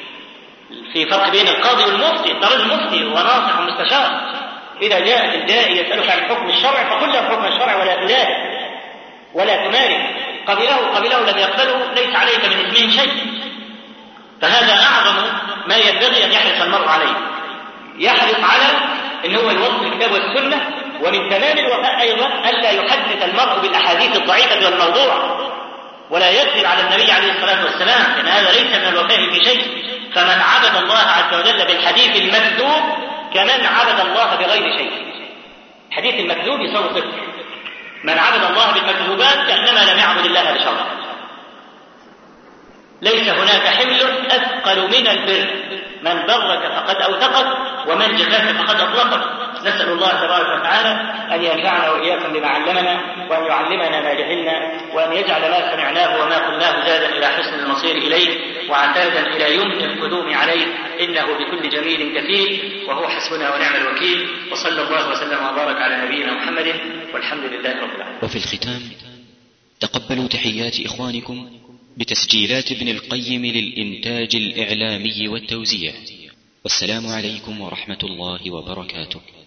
في فرق بين القاضي والمفتي، ترى المفتي وناصح ومستشار. إذا جاء الداعي يسألك عن حكم الشرع فقل له حكم الشرع ولا تلاهي ولا تماري. قبله قبله لم يقبله ليس عليك من اسمه شيء. فهذا أعظم ما ينبغي أن يحرص المرء عليه، يحرص على أن هو يوصل الكتاب والسنة. ومن تمام الوفاء أيضا ألا يحدث المرء بالأحاديث الضعيفة والموضوعة، ولا يكذب على النبي عليه الصلاة والسلام، لأن هذا ليس من الوفاء في شيء. فمن عبد الله عز وجل بالحديث المكذوب كمن عبد الله بغير شيء. الحديث المكذوب يساوي صفر. من عبد الله بالمكذوبات كأنما لم يعبد الله بشرع. ليس هناك حمل أثقل من البر، من برك فقد أوثقك ومن جفاك فقد أطلقك. نسأل الله تبارك وتعالى أن ينفعنا وإياكم بما علمنا، وأن يعلمنا ما جهلنا، وأن يجعل ما سمعناه وما قلناه زادا إلى حسن المصير إليه وعتادا إلى يمن القدوم عليه، إنه بكل جميل كفيل، وهو حسبنا ونعم الوكيل. وصلى الله وسلم وبارك على نبينا محمد، والحمد لله رب العالمين. وفي الختام تقبلوا تحيات إخوانكم بتسجيلات ابن القيم للإنتاج الإعلامي والتوزيع، والسلام عليكم ورحمة الله وبركاته.